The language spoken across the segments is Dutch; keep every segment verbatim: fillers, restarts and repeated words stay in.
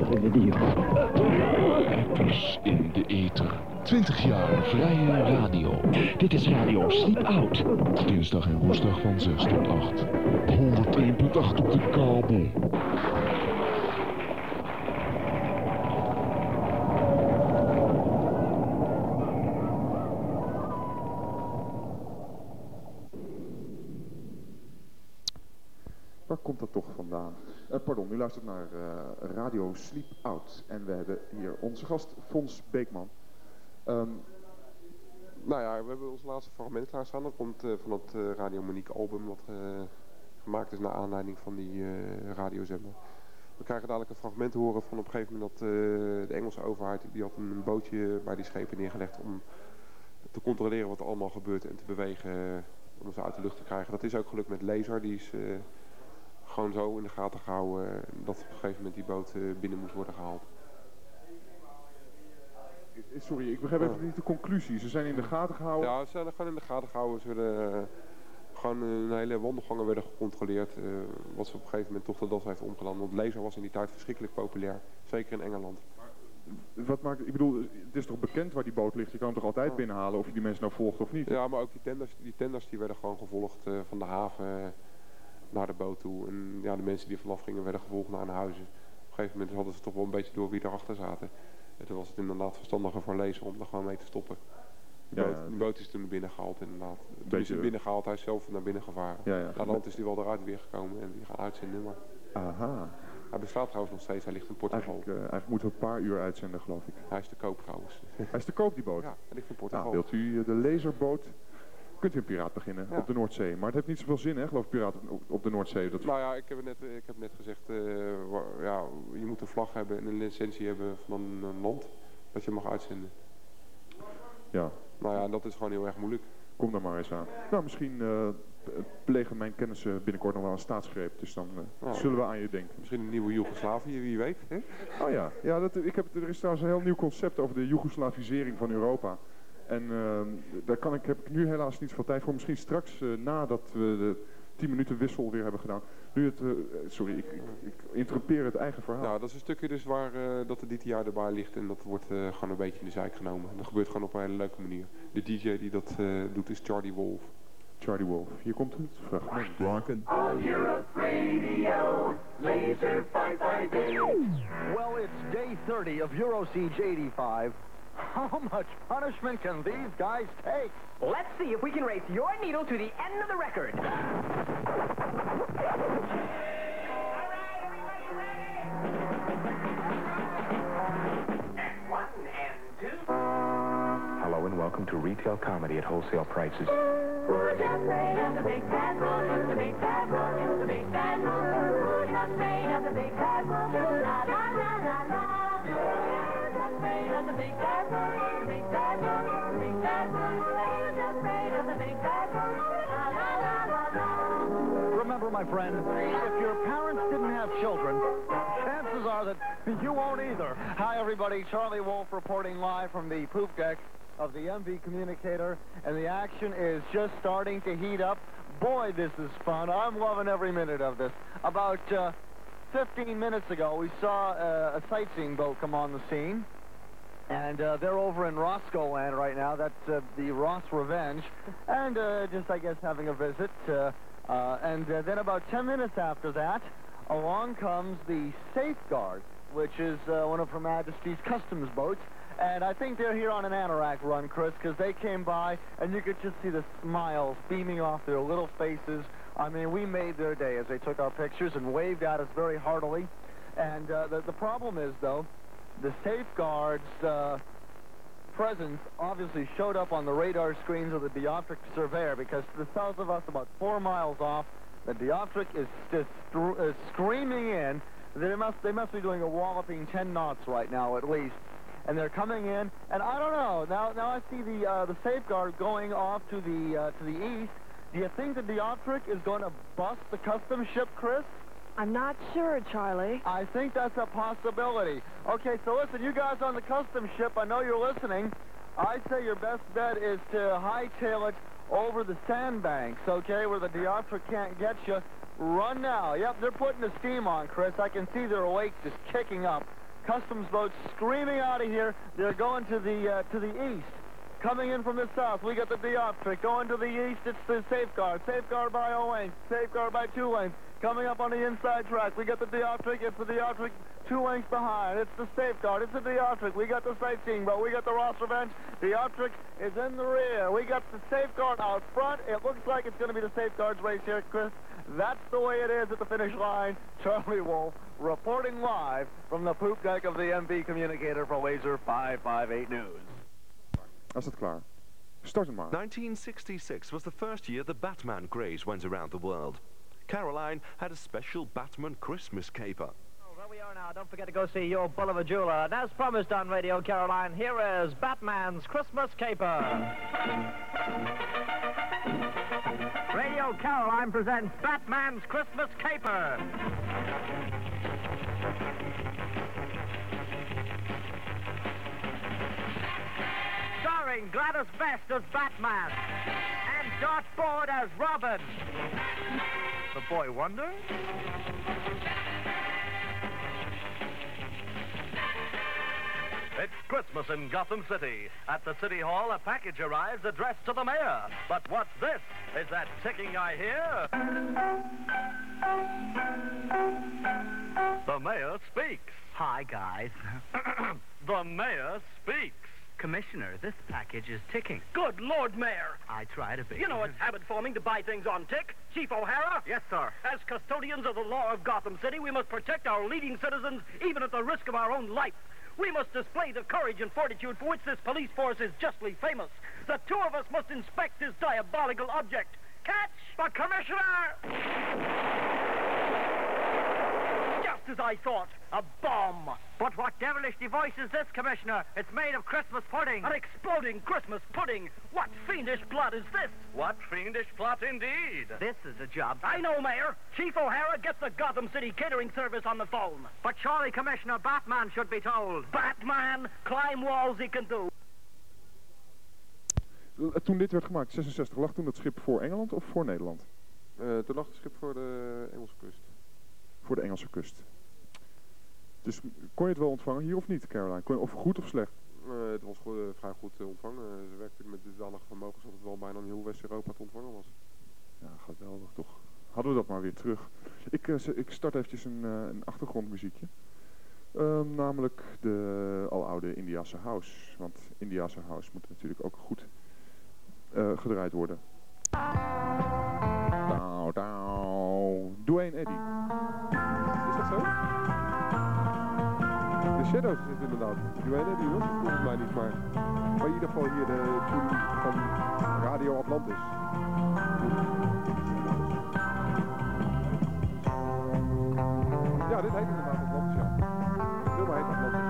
radio. Rappers in de ether. twintig jaar vrije radio. Dit is Radio Sleep Out. Dinsdag en woensdag van zes tot acht. honderdéén komma acht op de kabel. Waar komt dat toch vandaan? Uh, pardon, u luistert naar uh, Radio Sleep Out. En we hebben hier onze gast, Fons Beekman. Um, nou ja, we hebben ons laatste fragment klaarstaan. Dat komt uh, van het uh, Radio Monique album wat uh, gemaakt is naar aanleiding van die uh, radiozender. We krijgen dadelijk een fragment te horen van op een gegeven moment dat uh, de Engelse overheid die had een bootje bij die schepen neergelegd om te controleren wat er allemaal gebeurt en te bewegen uh, om ze uit de lucht te krijgen. Dat is ook gelukt met Laser, die is uh, gewoon zo in de gaten gehouden uh, dat op een gegeven moment die boot uh, binnen moest worden gehaald. Sorry, ik begrijp even niet de conclusie. Ze zijn in de gaten gehouden? Ja, ze zijn gewoon in de gaten gehouden. Ze werden uh, gewoon een hele wandelgangen werden gecontroleerd. Uh, wat ze op een gegeven moment toch de das heeft omgeland. Want Laser was in die tijd verschrikkelijk populair. Zeker in Engeland. Maar, wat maakt, ik bedoel, het is toch bekend waar die boot ligt? Je kan hem toch altijd ja. binnenhalen of je die mensen nou volgt of niet? Ja, maar ook die tenders, die, tenders die werden gewoon gevolgd uh, van de haven uh, naar de boot toe. En ja, de mensen die vanaf gingen werden gevolgd naar hun huizen. Op een gegeven moment hadden ze toch wel een beetje door wie erachter zaten. En toen was het inderdaad verstandiger voor Laser om er gewoon mee te stoppen. De boot, ja, ja. de boot is toen naar binnen gehaald inderdaad. Toen beetje... is hij binnen gehaald, hij is zelf naar binnen gevaren. Ja, ja. Aan de hand is hij wel eruit weer gekomen en die gaan uitzenden. Maar... Aha. Hij bestaat trouwens nog steeds, hij ligt in Portugal. Eigenlijk, uh, eigenlijk moeten we een paar uur uitzenden geloof ik. Hij is te koop trouwens. Hij is te koop die boot? Ja, hij ligt in Portugal. Nou, wilt u de Laserboot... Kunt u een piraat beginnen ja. op de Noordzee. Maar het heeft niet zoveel zin, hè, geloof ik, piraat op, op de Noordzee. Dat... Nou ja, ik heb net, ik heb net gezegd, uh, waar, ja, je moet een vlag hebben en een licentie hebben van een land. Dat je mag uitzenden. Ja. Nou ja, dat is gewoon heel erg moeilijk. Kom daar maar eens aan. Nou, misschien uh, plegen mijn kennissen binnenkort nog wel een staatsgreep. Dus dan uh, nou, zullen we aan je denken. Misschien een nieuwe Joegoslavië, wie weet. Hè? Oh ja, ja dat, ik heb, er is trouwens een heel nieuw concept over de Joegoslavisering van Europa. En uh, daar kan ik, heb ik nu helaas niet zoveel tijd voor. Misschien straks, uh, nadat we de tien minuten wissel weer hebben gedaan. Nu het, uh, sorry, ik, ik, ik interrupeer het eigen verhaal. Nou, dat is een stukje dus waar uh, dat de D T I erbij ligt. En dat wordt uh, gewoon een beetje in de zijk genomen. En dat gebeurt gewoon op een hele leuke manier. De D J die dat uh, doet is Charlie Wolf. Charlie Wolf. Hier komt het fragment. Rockin'. All Europe Radio, Laser five five eight. Well, it's day thirty of Eurosiege eighty-five. How much punishment can these guys take? Let's see if we can race your needle to the end of the record. Hello and welcome to retail comedy at wholesale prices. Who's afraid of the big bad wolf? Who's the big bad wolf? Who's the big bad wolf? Who's afraid of the big bad wolf? La la la la la. Who's afraid of the big bad wolf? The big bad wolf? The big bad wolf? Who's afraid of the big bad wolf? La la la la la. Remember, my friend, if your parents didn't have children, chances are that you won't either. Hi, everybody. Charlie Wolf reporting live from the poop deck of the M V Communicator, and the action is just starting to heat up. Boy, this is fun. I'm loving every minute of this. About uh, fifteen minutes ago, we saw uh, a sightseeing boat come on the scene, and uh, they're over in Roscoe Land right now. That's uh, the Ross Revenge, and uh, just, I guess, having a visit. Uh, uh, and uh, then about ten minutes after that, along comes the Safeguard, which is uh, one of Her Majesty's Customs boats. And I think they're here on an anorak run, Chris, because they came by, and you could just see the smiles beaming off their little faces. I mean, we made their day as they took our pictures and waved at us very heartily. And uh, the, the problem is, though, the Safeguard's uh, presence obviously showed up on the radar screens of the Dioptric Surveyor, because to the south of us, about four miles off, the Dioptric is just uh, screaming in. They must, they must be doing a walloping ten knots right now, at least. And they're coming in, and I don't know. Now, now I see the uh, the Safeguard going off to the uh, to the east. Do you think the Dioptric is going to bust the customs ship, Chris? I'm not sure, Charlie. I think that's a possibility. Okay, so listen, you guys on the customs ship, I know you're listening. I'd say your best bet is to hightail it over the sandbanks, okay, where the Dioptric can't get you. Run now. Yep, they're putting the steam on, Chris. I can see their wake just kicking up. customs boats screaming out of here. They're going to the uh, to the east. Coming in from the south, we got the Dioptric. Going to the east, it's the Safeguard. Safeguard by Owain. Safeguard by Two Lanes. Coming up on the inside track, we got the Dioptric. It's the Dioptric two lengths behind. It's the Safeguard. It's the Dioptric. We got the Sightseeing Boat. We got the Ross Revenge. Dioptric is in the rear. We got the Safeguard out front. It looks like it's going to be the Safeguard's race here, Chris. That's the way it is at the finish line. Charlie Wolf reporting live from the poop deck of the M V Communicator for Laser five five eight News. Is het klaar? Start hem maar. nineteen sixty-six was the first year the Batman craze went around the world. Caroline had a special Batman Christmas caper. Oh, there we are now. Don't forget to go see your Bolivar jeweler. And as promised on Radio Caroline, here is Batman's Christmas caper. Radio Caroline presents Batman's Christmas caper. Starring Gladys Best as Batman and Dot Ford as Robin. The Boy Wonder? It's Christmas in Gotham City. At the City Hall, a package arrives addressed to the mayor. But what's this? Is that ticking I hear? The mayor speaks. Hi, guys. The mayor speaks. Commissioner, this package is ticking. Good Lord, Mayor. I try to be. You know it's habit forming to buy things on tick. Chief O'Hara? Yes, sir. As custodians of the law of Gotham City, we must protect our leading citizens, even at the risk of our own life. We must display the courage and fortitude for which this police force is justly famous. The two of us must inspect this diabolical object. Catch! But, Commissioner! Just as I thought, a bomb. But what devilish device is this, Commissioner? It's made of Christmas pudding. An exploding Christmas pudding. What fiendish plot is this? What fiendish plot indeed? This is a job. I know, Mayor. Chief O'Hara, get the Gotham City catering service on the phone. But surely, Commissioner, Batman should be told. Batman, climb walls he can do. Toen dit werd gemaakt, zesenzestig, lag toen het schip voor Engeland of voor Nederland? Uh, toen lag het schip voor de Engelse kust. Voor de Engelse kust. Dus kon je het wel ontvangen hier of niet, Caroline? Kon je, of goed of slecht? Uh, het was goed, uh, vrij goed te ontvangen. Uh, ze werkte met dusdanige vermogens dat het wel bijna in heel West-Europa te ontvangen was. Ja, geweldig toch. Hadden we dat maar weer terug. Ik, uh, ik start eventjes een, uh, een achtergrondmuziekje. Uh, namelijk de aloude Indiase House. Want Indiase House moet natuurlijk ook goed uh, gedraaid worden. Dow, dow. Dwayne Eddy. Is dat zo? De Shadows is het inderdaad. Dwayne Eddy was het volgens mij niet, maar... Maar in ieder geval hier de tune van Radio Atlantis. Ja, dit heet inderdaad Atlantis, ja. Het film heet Atlantis.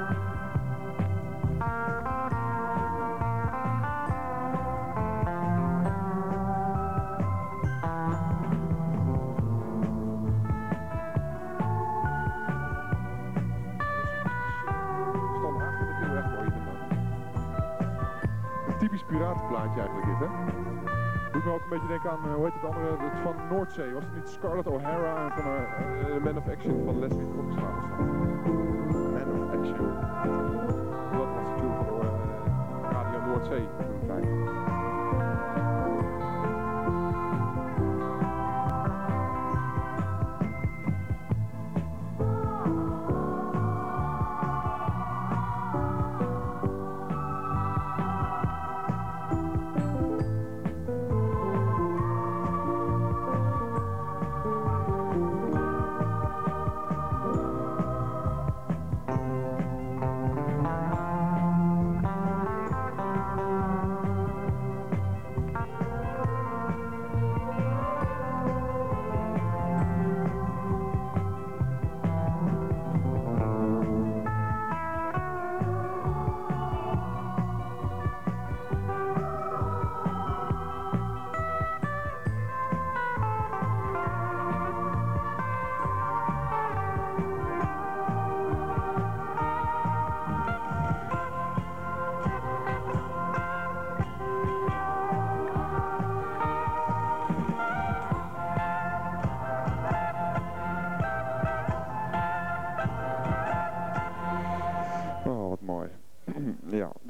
Typisch piratenplaatje eigenlijk dit, hè? Doet me ook een beetje denken aan, uh, hoe heet het andere, het van Noordzee. Was het niet Scarlett O'Hara en van uh, uh, Man of Action van Leslie Krokstra was dat? Man of Action. Dat was natuurlijk voor uh, Radio Noordzee toen tijd.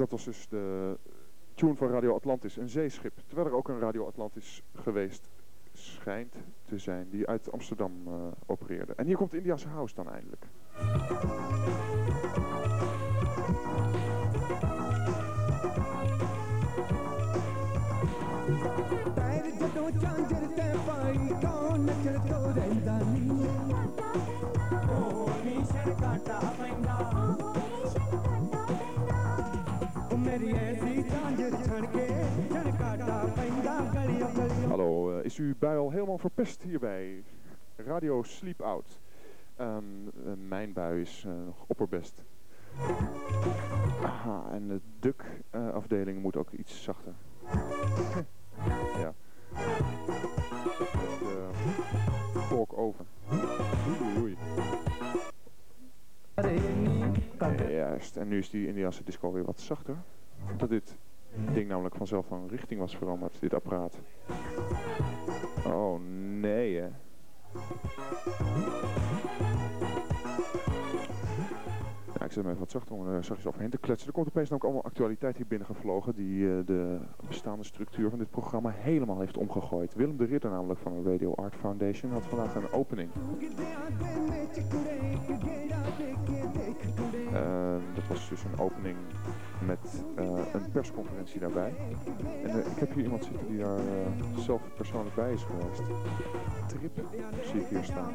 dat was dus de tune van Radio Atlantis, een zeeschip. Terwijl er ook een Radio Atlantis geweest schijnt te zijn, die uit Amsterdam uh, opereerde. En hier komt Indiase House dan eindelijk. Hallo, uh, is uw bui al helemaal verpest hierbij? Radio Sleep Out. Um, uh, mijn bui is uh, nog opperbest. Aha, en de duck uh, afdeling moet ook iets zachter. Ja. De talk over. Oei, oei. Ja, juist, en nu is die Indiase disco weer wat zachter. Dat dit ding namelijk vanzelf van richting was veranderd, dit apparaat. Oh nee, hè. Ja, ik zet hem even wat zachter om er zachtjes overheen te kletsen. Er komt opeens namelijk allemaal actualiteit hier binnen gevlogen die uh, de bestaande structuur van dit programma helemaal heeft omgegooid. Willem de Ridder namelijk van de Radio Art Foundation had vandaag een opening. Uh, dat was dus een opening met uh, een persconferentie daarbij. En uh, ik heb hier iemand zitten die daar uh, zelf persoonlijk bij is geweest. Trip zie ik hier staan.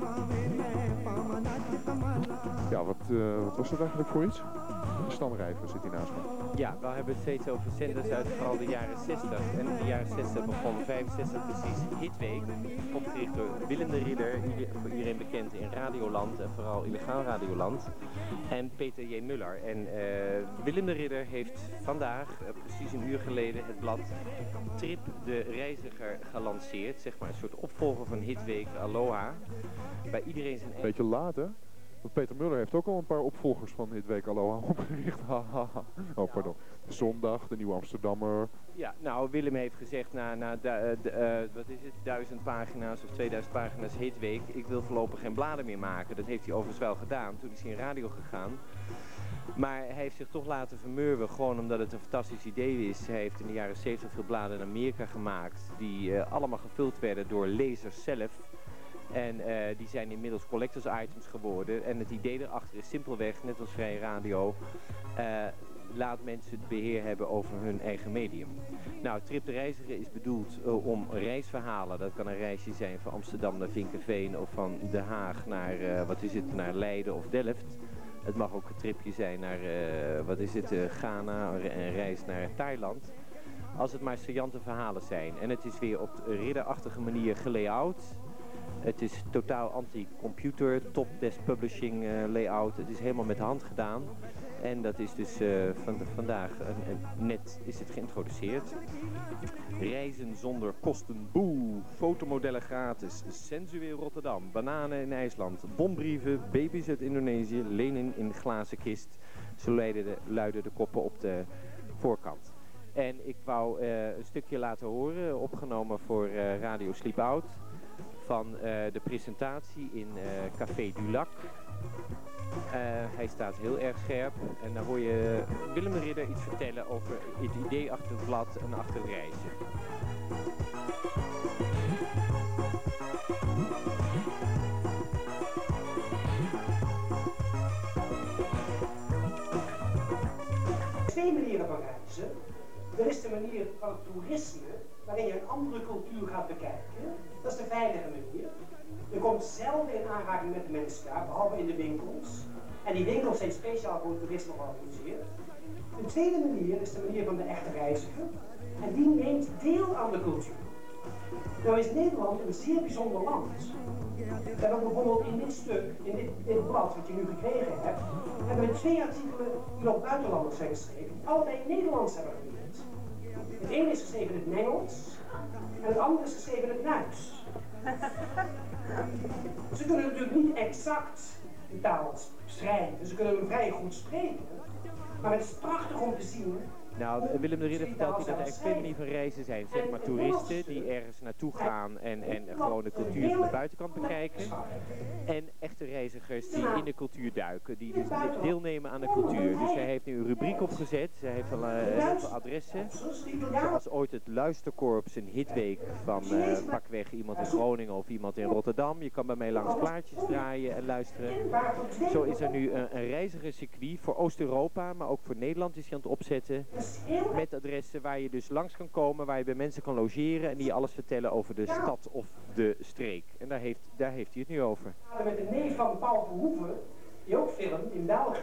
Ja, wat, uh, wat was dat eigenlijk voor iets? Stan Rijver zit hier naast me. Ja, we hebben het steeds over zenders uit vooral de jaren zestig. En in de jaren zestig begon vijfenzestig precies Hitweek. Opgericht door Willem de Ridder, voor iedereen bekend in Radioland en vooral illegaal Radioland. En Peter J. Muller. En uh, Willem de Ridder heeft vandaag, uh, precies een uur geleden, het blad Trip de Reiziger gelanceerd. Zeg maar een soort opvolger van Hitweek Aloha. Bij iedereen zijn eigen... Beetje laat, hè? Want Peter Muller heeft ook al een paar opvolgers van Hitweek Aloha opgericht. Oh, pardon. De Zondag, de Nieuwe Amsterdammer. Ja, nou, Willem heeft gezegd na, na de, de, uh, wat is het, duizend pagina's of tweeduizend pagina's Hitweek, ik wil voorlopig geen bladen meer maken. Dat heeft hij overigens wel gedaan. Toen is hij in radio gegaan. Maar hij heeft zich toch laten vermurwen, gewoon omdat het een fantastisch idee is. Hij heeft in de jaren zeventig veel bladen in Amerika gemaakt, die uh, allemaal gevuld werden door lezers zelf. En uh, die zijn inmiddels collectors items geworden. En het idee erachter is simpelweg, net als Vrije Radio, uh, laat mensen het beheer hebben over hun eigen medium. Nou, Trip de Reiziger is bedoeld uh, om reisverhalen. Dat kan een reisje zijn van Amsterdam naar Vinkenveen of van Den Haag naar, uh, wat is het, naar Leiden of Delft. Het mag ook een tripje zijn naar, uh, wat is het, uh, Ghana, een reis naar Thailand. Als het maar saillante verhalen zijn. En het is weer op de ridderachtige manier gelayout. Het is totaal anti-computer, top-desk publishing uh, layout. Het is helemaal met de hand gedaan. En dat is dus uh, van de, vandaag uh, net is het geïntroduceerd. Reizen zonder kosten, boe. Fotomodellen gratis. Sensueel Rotterdam. Bananen in IJsland. Bombrieven. Baby's uit Indonesië. Lenin in glazen kist. Zo luiden de, luiden de koppen op de voorkant. En ik wou uh, een stukje laten horen, opgenomen voor uh, Radio Sleep Out. Van uh, de presentatie in uh, Café du Lac. Uh, hij staat heel erg scherp en dan hoor je Willem de Ridder iets vertellen over het idee achter het blad en achter het reizen. Er zijn twee manieren van reizen. Er is de manier van het toerisme, waarin je een andere cultuur gaat bekijken. Dat is de veilige manier. Je komt zelden in aanraking met de mensen daar, behalve in de winkels. En die winkels zijn speciaal voor het toerisme georganiseerd. De tweede manier is de manier van de echte reiziger. En die neemt deel aan de cultuur. Nou is Nederland een zeer bijzonder land. We hebben bijvoorbeeld in dit stuk, in dit, dit blad wat je nu gekregen hebt, hebben we twee artikelen die op buitenlanders zijn geschreven, die allebei Nederlands hebben geleerd. Het ene is geschreven in het Engels en het andere is geschreven in het Duits. Ze kunnen natuurlijk niet exact de taal schrijven, ze kunnen hem vrij goed spreken, maar het is prachtig om te zien. Nou, Willem de Ridder vertelt hier dat er eigenlijk twee manieren van reizen zijn. Zeg maar toeristen die ergens naartoe gaan en, en gewoon de cultuur van de buitenkant bekijken. En echte echte reizigers die in de cultuur duiken, die dus deelnemen aan de cultuur. Dus hij heeft nu een rubriek opgezet, hij heeft al uh, heel veel adressen. Zoals ooit het Luisterkorps een hitweek van uh, pakweg iemand in Groningen of iemand in Rotterdam. Je kan bij mij langs plaatjes draaien en luisteren. Zo is er nu een, een reizigerscircuit voor Oost-Europa, maar ook voor Nederland is hij aan het opzetten. Met adressen waar je dus langs kan komen, waar je bij mensen kan logeren en die je alles vertellen over de stad of de streek. En daar heeft, daar heeft hij het nu over. Met de neef van Paul Verhoeven, die ook filmt in België.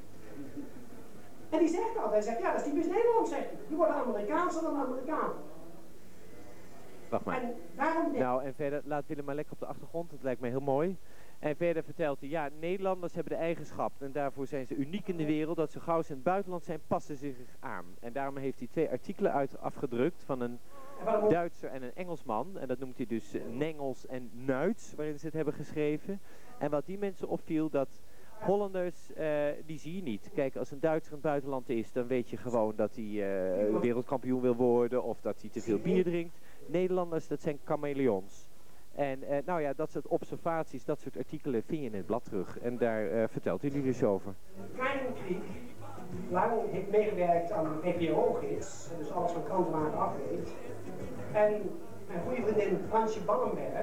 En die zegt dat, hij zegt, ja, dat is typisch Nederland, zegt hij. Die worden Amerikaanser dan Amerikanen. Wacht maar. En daarom... Nou, en verder, laat Willem maar lekker op de achtergrond, dat lijkt mij heel mooi. En verder vertelt hij, ja, Nederlanders hebben de eigenschap en daarvoor zijn ze uniek in de wereld, dat ze gauw ze in het buitenland zijn, passen ze zich aan. En daarom heeft hij twee artikelen uit afgedrukt van een Duitser en een Engelsman. En dat noemt hij dus Nengels en Nuits, waarin ze het hebben geschreven. En wat die mensen opviel, dat Hollanders, uh, die zie je niet. Kijk, als een Duitser in het buitenland is, dan weet je gewoon dat hij uh, wereldkampioen wil worden of dat hij te veel bier drinkt. Nederlanders, dat zijn chameleons. En uh, nou ja, dat soort observaties, dat soort artikelen vind je in het blad terug. En daar uh, vertelt hij nu dus over. Kleine Kriek, lang heeft meegewerkt aan de V P R O-gids, dus alles van krantenmaken af weet. En mijn goede vriendin Fransje Bannenberg,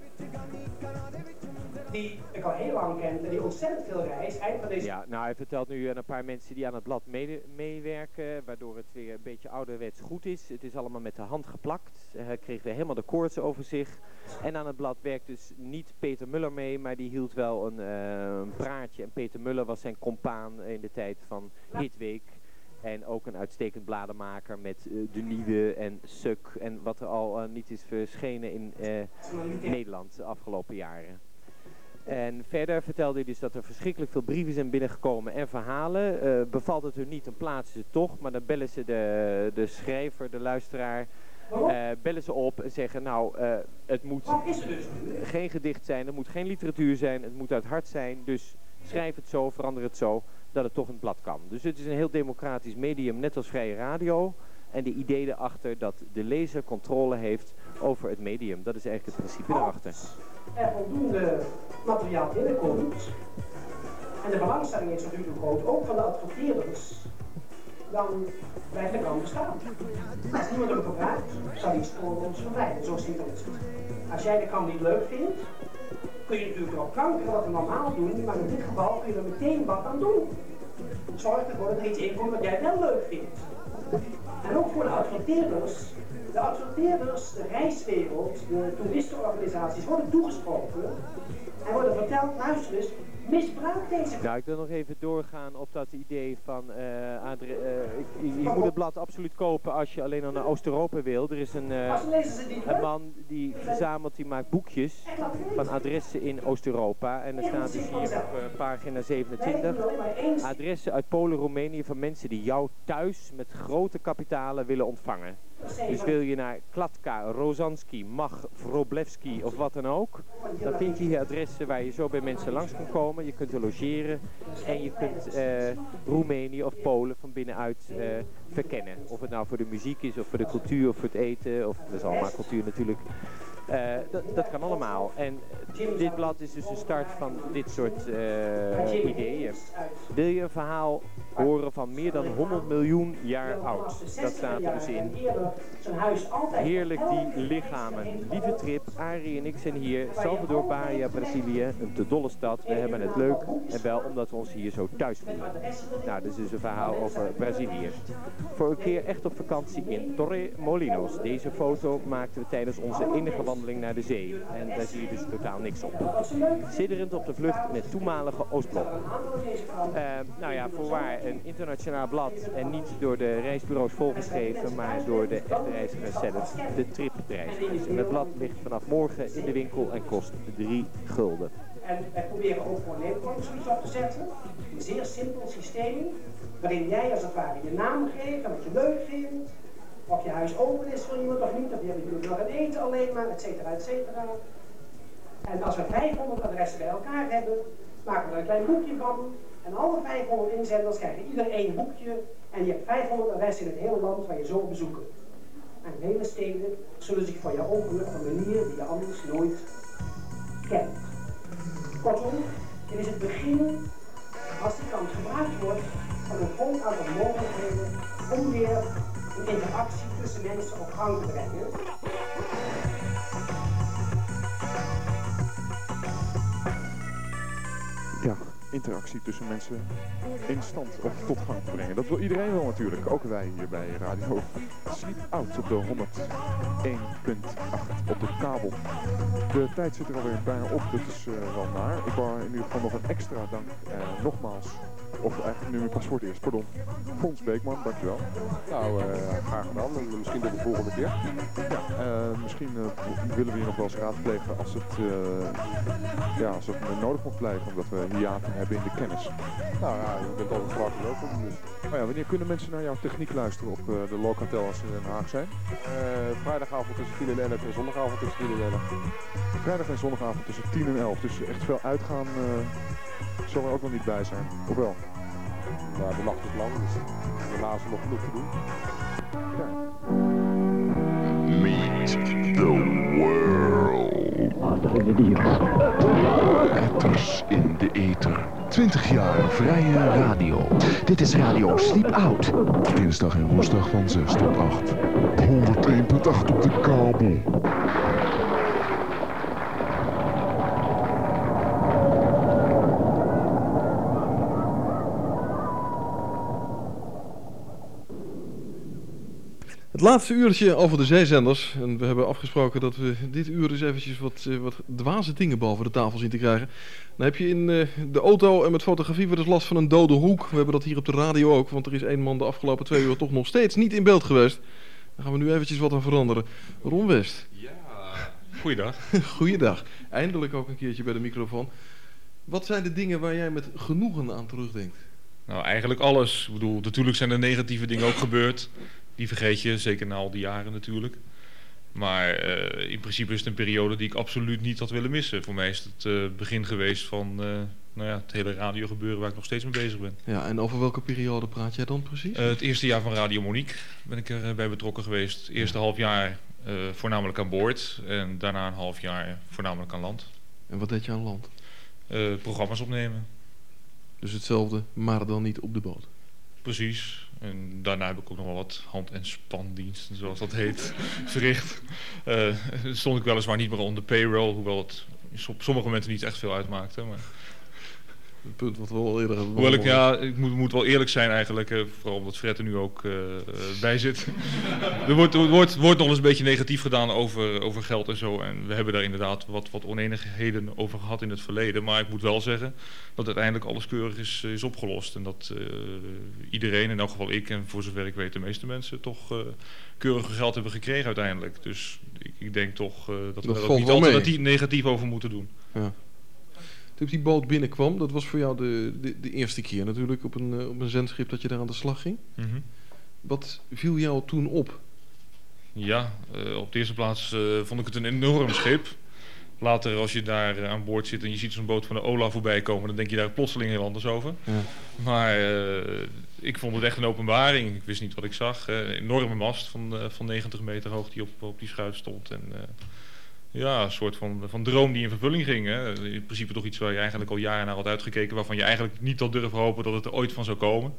die ik al heel lang ken en die ontzettend veel reist. Eind van deze... Ja, nou hij vertelt nu aan een paar mensen die aan het blad mede, meewerken, waardoor het weer een beetje ouderwets goed is. Het is allemaal met de hand geplakt. Hij kreeg weer helemaal de koorts over zich. En aan het blad werkt dus niet Peter Muller mee, maar die hield wel een, uh, een praatje. En Peter Muller was zijn compaan in de tijd van Hitweek. En ook een uitstekend bladenmaker met uh, De Nieuwe en Suk en wat er al uh, niet is verschenen in uh, Nederland de afgelopen jaren. En verder vertelde hij dus dat er verschrikkelijk veel brieven zijn binnengekomen en verhalen. Uh, bevalt het hun niet, dan plaatsen ze het toch, maar dan bellen ze de, de schrijver, de luisteraar, uh, bellen ze op en zeggen nou, uh, het moet geen gedicht zijn, het moet geen literatuur zijn, het moet uit het hart zijn, dus schrijf het zo, verander het zo, dat het toch in het blad kan. Dus het is een heel democratisch medium, net als vrije radio. En de idee erachter dat de lezer controle heeft over het medium. Dat is eigenlijk het principe erachter. Er voldoende materiaal binnenkomt, en de belangstelling is natuurlijk groot, ook van de adverteerders, dan blijft de krant bestaan. Als niemand hem gebruikt, zal hij spoorloos verdwijnen. Zo simpel is het. Als jij de krant niet leuk vindt, kun je natuurlijk erop klankeren wat we normaal doen, maar in dit geval kun je er meteen wat aan doen. Zorg ervoor dat er iets in komt wat jij wel leuk vindt. En ook voor de adverteerders. De adverteerders, de reiswereld, de toeristenorganisaties worden toegesproken en worden verteld, luister eens, misbruik deze... Nou, ik wil nog even doorgaan op dat idee van, uh, adre- uh, je, je moet het blad absoluut kopen als je alleen al naar Oost-Europa wil. Er is een, uh, een man die verzamelt, die maakt boekjes van adressen in Oost-Europa. En er staat dus hier op uh, pagina zevenentwintig, adressen uit Polen, Roemenië van mensen die jou thuis met grote kapitalen willen ontvangen. Dus wil je naar Klatka, Rozanski, Mach, Wroblewski of wat dan ook, dan vind je hier adressen waar je zo bij mensen langs kan komen. Je kunt er logeren en je kunt uh, Roemenië of Polen van binnenuit uh, verkennen. Of het nou voor de muziek is of voor de cultuur of voor het eten, of dat is allemaal cultuur natuurlijk. Uh, dat, dat kan allemaal. En dit blad is dus de start van dit soort uh, ideeën. Wil je een verhaal horen van meer dan honderd miljoen jaar oud? Dat staat er dus in. Heerlijk die lichamen. Lieve trip, Arie en ik zijn hier. Salvador Bahia, Brazilië. Een te dolle stad. We hebben het leuk. En wel omdat we ons hier zo thuis voelen. Nou, dit is dus een verhaal over Brazilië. Voor een keer echt op vakantie in Torremolinos. Deze foto maakten we tijdens onze enige wandeling naar de zee. En daar zie je dus totaal niks op. Sidderend op de vlucht met toenmalige Oostblok. Uh, nou ja, voorwaar een internationaal blad en niet door de reisbureaus volgeschreven, maar door de echte reizigers zelf, de Trip-reizigers. En het blad ligt vanaf morgen in de winkel en kost drie gulden. En wij proberen ook voor Nederland zoiets op te zetten. Een zeer simpel systeem, waarin jij als het ware je naam geeft en wat je leuk vindt. Of je huis open is voor iemand of niet, of je hebt nog een eten alleen maar, et cetera, et cetera. En als we vijfhonderd adressen bij elkaar hebben, maken we er een klein boekje van. En alle vijfhonderd inzenders krijgen ieder één boekje. En je hebt vijfhonderd adressen in het hele land waar je zo bezoeken. En vele steden zullen zich voor je openen op een manier die je anders nooit kent. Kortom, dit is het begin, als die kans gebruikt wordt, van een groot aantal mogelijkheden om weer een interactie tussen mensen op gang te brengen. Ja, interactie tussen mensen in stand of tot gang te brengen. Dat wil iedereen wel natuurlijk, ook wij hier bij Radio Sleep Out op de honderdéén punt acht op de kabel. De tijd zit er alweer bijna op, dat is uh, wel naar. Ik wou in ieder geval nog een extra dank, uh, nogmaals, of eigenlijk nu mijn paswoord eerst, pardon, Fons Beekman, dankjewel. Nou, uh, graag gedaan en misschien tot de volgende keer. Ja, uh, misschien uh, willen we je nog wel eens raadplegen als het, uh, ja, als het nodig mocht blijven, omdat we hiaten hebben in de kennis. Nou ja, je bent altijd graag welkom. Dus. Oh ja, wanneer kunnen mensen naar jouw techniek luisteren op uh, de Locatel als ze in Den Haag zijn? Uh, vrijdagavond tussen tien en elf en zondagavond tussen tien en elf. Vrijdag en zondagavond tussen tien en elf, dus echt veel uitgaan uh, zal er ook nog niet bij zijn, of wel? Nou, de nacht is lang, dus daarna is er nog genoeg te doen. Ja. Meet the world. Etters in de ether. twintig jaar vrije radio. Dit is Radio Sleep Out. Dinsdag en woensdag van zes tot acht. honderdéén punt acht op de kabel. Het laatste uurtje over de zeezenders. En we hebben afgesproken dat we dit uur eens eventjes wat, uh, wat dwaze dingen boven de tafel zien te krijgen. Dan heb je in uh, de auto en met fotografie weer eens last van een dode hoek. We hebben dat hier op de radio ook, want er is één man de afgelopen twee uur toch nog steeds niet in beeld geweest. Daar gaan we nu eventjes wat aan veranderen. Ron West. Ja, goeiedag. Goeiedag. Eindelijk ook een keertje bij de microfoon. Wat zijn de dingen waar jij met genoegen aan terugdenkt? Nou, eigenlijk alles. Ik bedoel, natuurlijk zijn er negatieve dingen ook gebeurd. Die vergeet je, zeker na al die jaren natuurlijk. Maar uh, in principe is het een periode die ik absoluut niet had willen missen. Voor mij is het het uh, begin geweest van uh, nou ja, het hele radiogebeuren waar ik nog steeds mee bezig ben. Ja, en over welke periode praat jij dan precies? Uh, het eerste jaar van Radio Monique ben ik erbij uh, betrokken geweest. Het eerste half jaar uh, voornamelijk aan boord en daarna een half jaar voornamelijk aan land. En wat deed je aan land? Uh, programma's opnemen. Dus hetzelfde, maar dan niet op de boot? Precies. En daarna heb ik ook nog wel wat hand- en spandiensten, zoals dat heet, verricht. Uh, stond ik weliswaar niet meer onder payroll, hoewel het op sommige momenten niet echt veel uitmaakte. Maar... Het punt wat we al eerder hebben. Hoewel ik, ja, ik moet, moet wel eerlijk zijn eigenlijk, uh, vooral omdat Fred er nu ook uh, uh, bij zit. er wordt, er wordt, wordt nog eens een beetje negatief gedaan over, over geld en zo. En we hebben daar inderdaad wat, wat oneenigheden over gehad in het verleden. Maar ik moet wel zeggen dat uiteindelijk alles keurig is, is opgelost. En dat uh, iedereen, in elk geval ik en voor zover ik weet de meeste mensen, toch uh, keurige geld hebben gekregen uiteindelijk. Dus ik, ik denk toch uh, dat we dat er ook niet alternatief negatief over moeten doen. Ja. Toen die boot binnenkwam, dat was voor jou de, de, de eerste keer natuurlijk op een, uh, op een zendschip dat je daar aan de slag ging. Mm-hmm. Wat viel jou toen op? Ja, uh, op de eerste plaats uh, vond ik het een enorm schip. Later als je daar uh, aan boord zit en je ziet zo'n boot van de Ola voorbij komen, dan denk je daar plotseling heel anders over. Ja. Maar uh, ik vond het echt een openbaring. Ik wist niet wat ik zag. Uh, een enorme mast van, uh, van negentig meter hoog die op, op die schuit stond. En, uh, Ja, een soort van, van droom die in vervulling ging. Hè. In principe toch iets waar je eigenlijk al jaren naar had uitgekeken, waarvan je eigenlijk niet had durven hopen dat het er ooit van zou komen.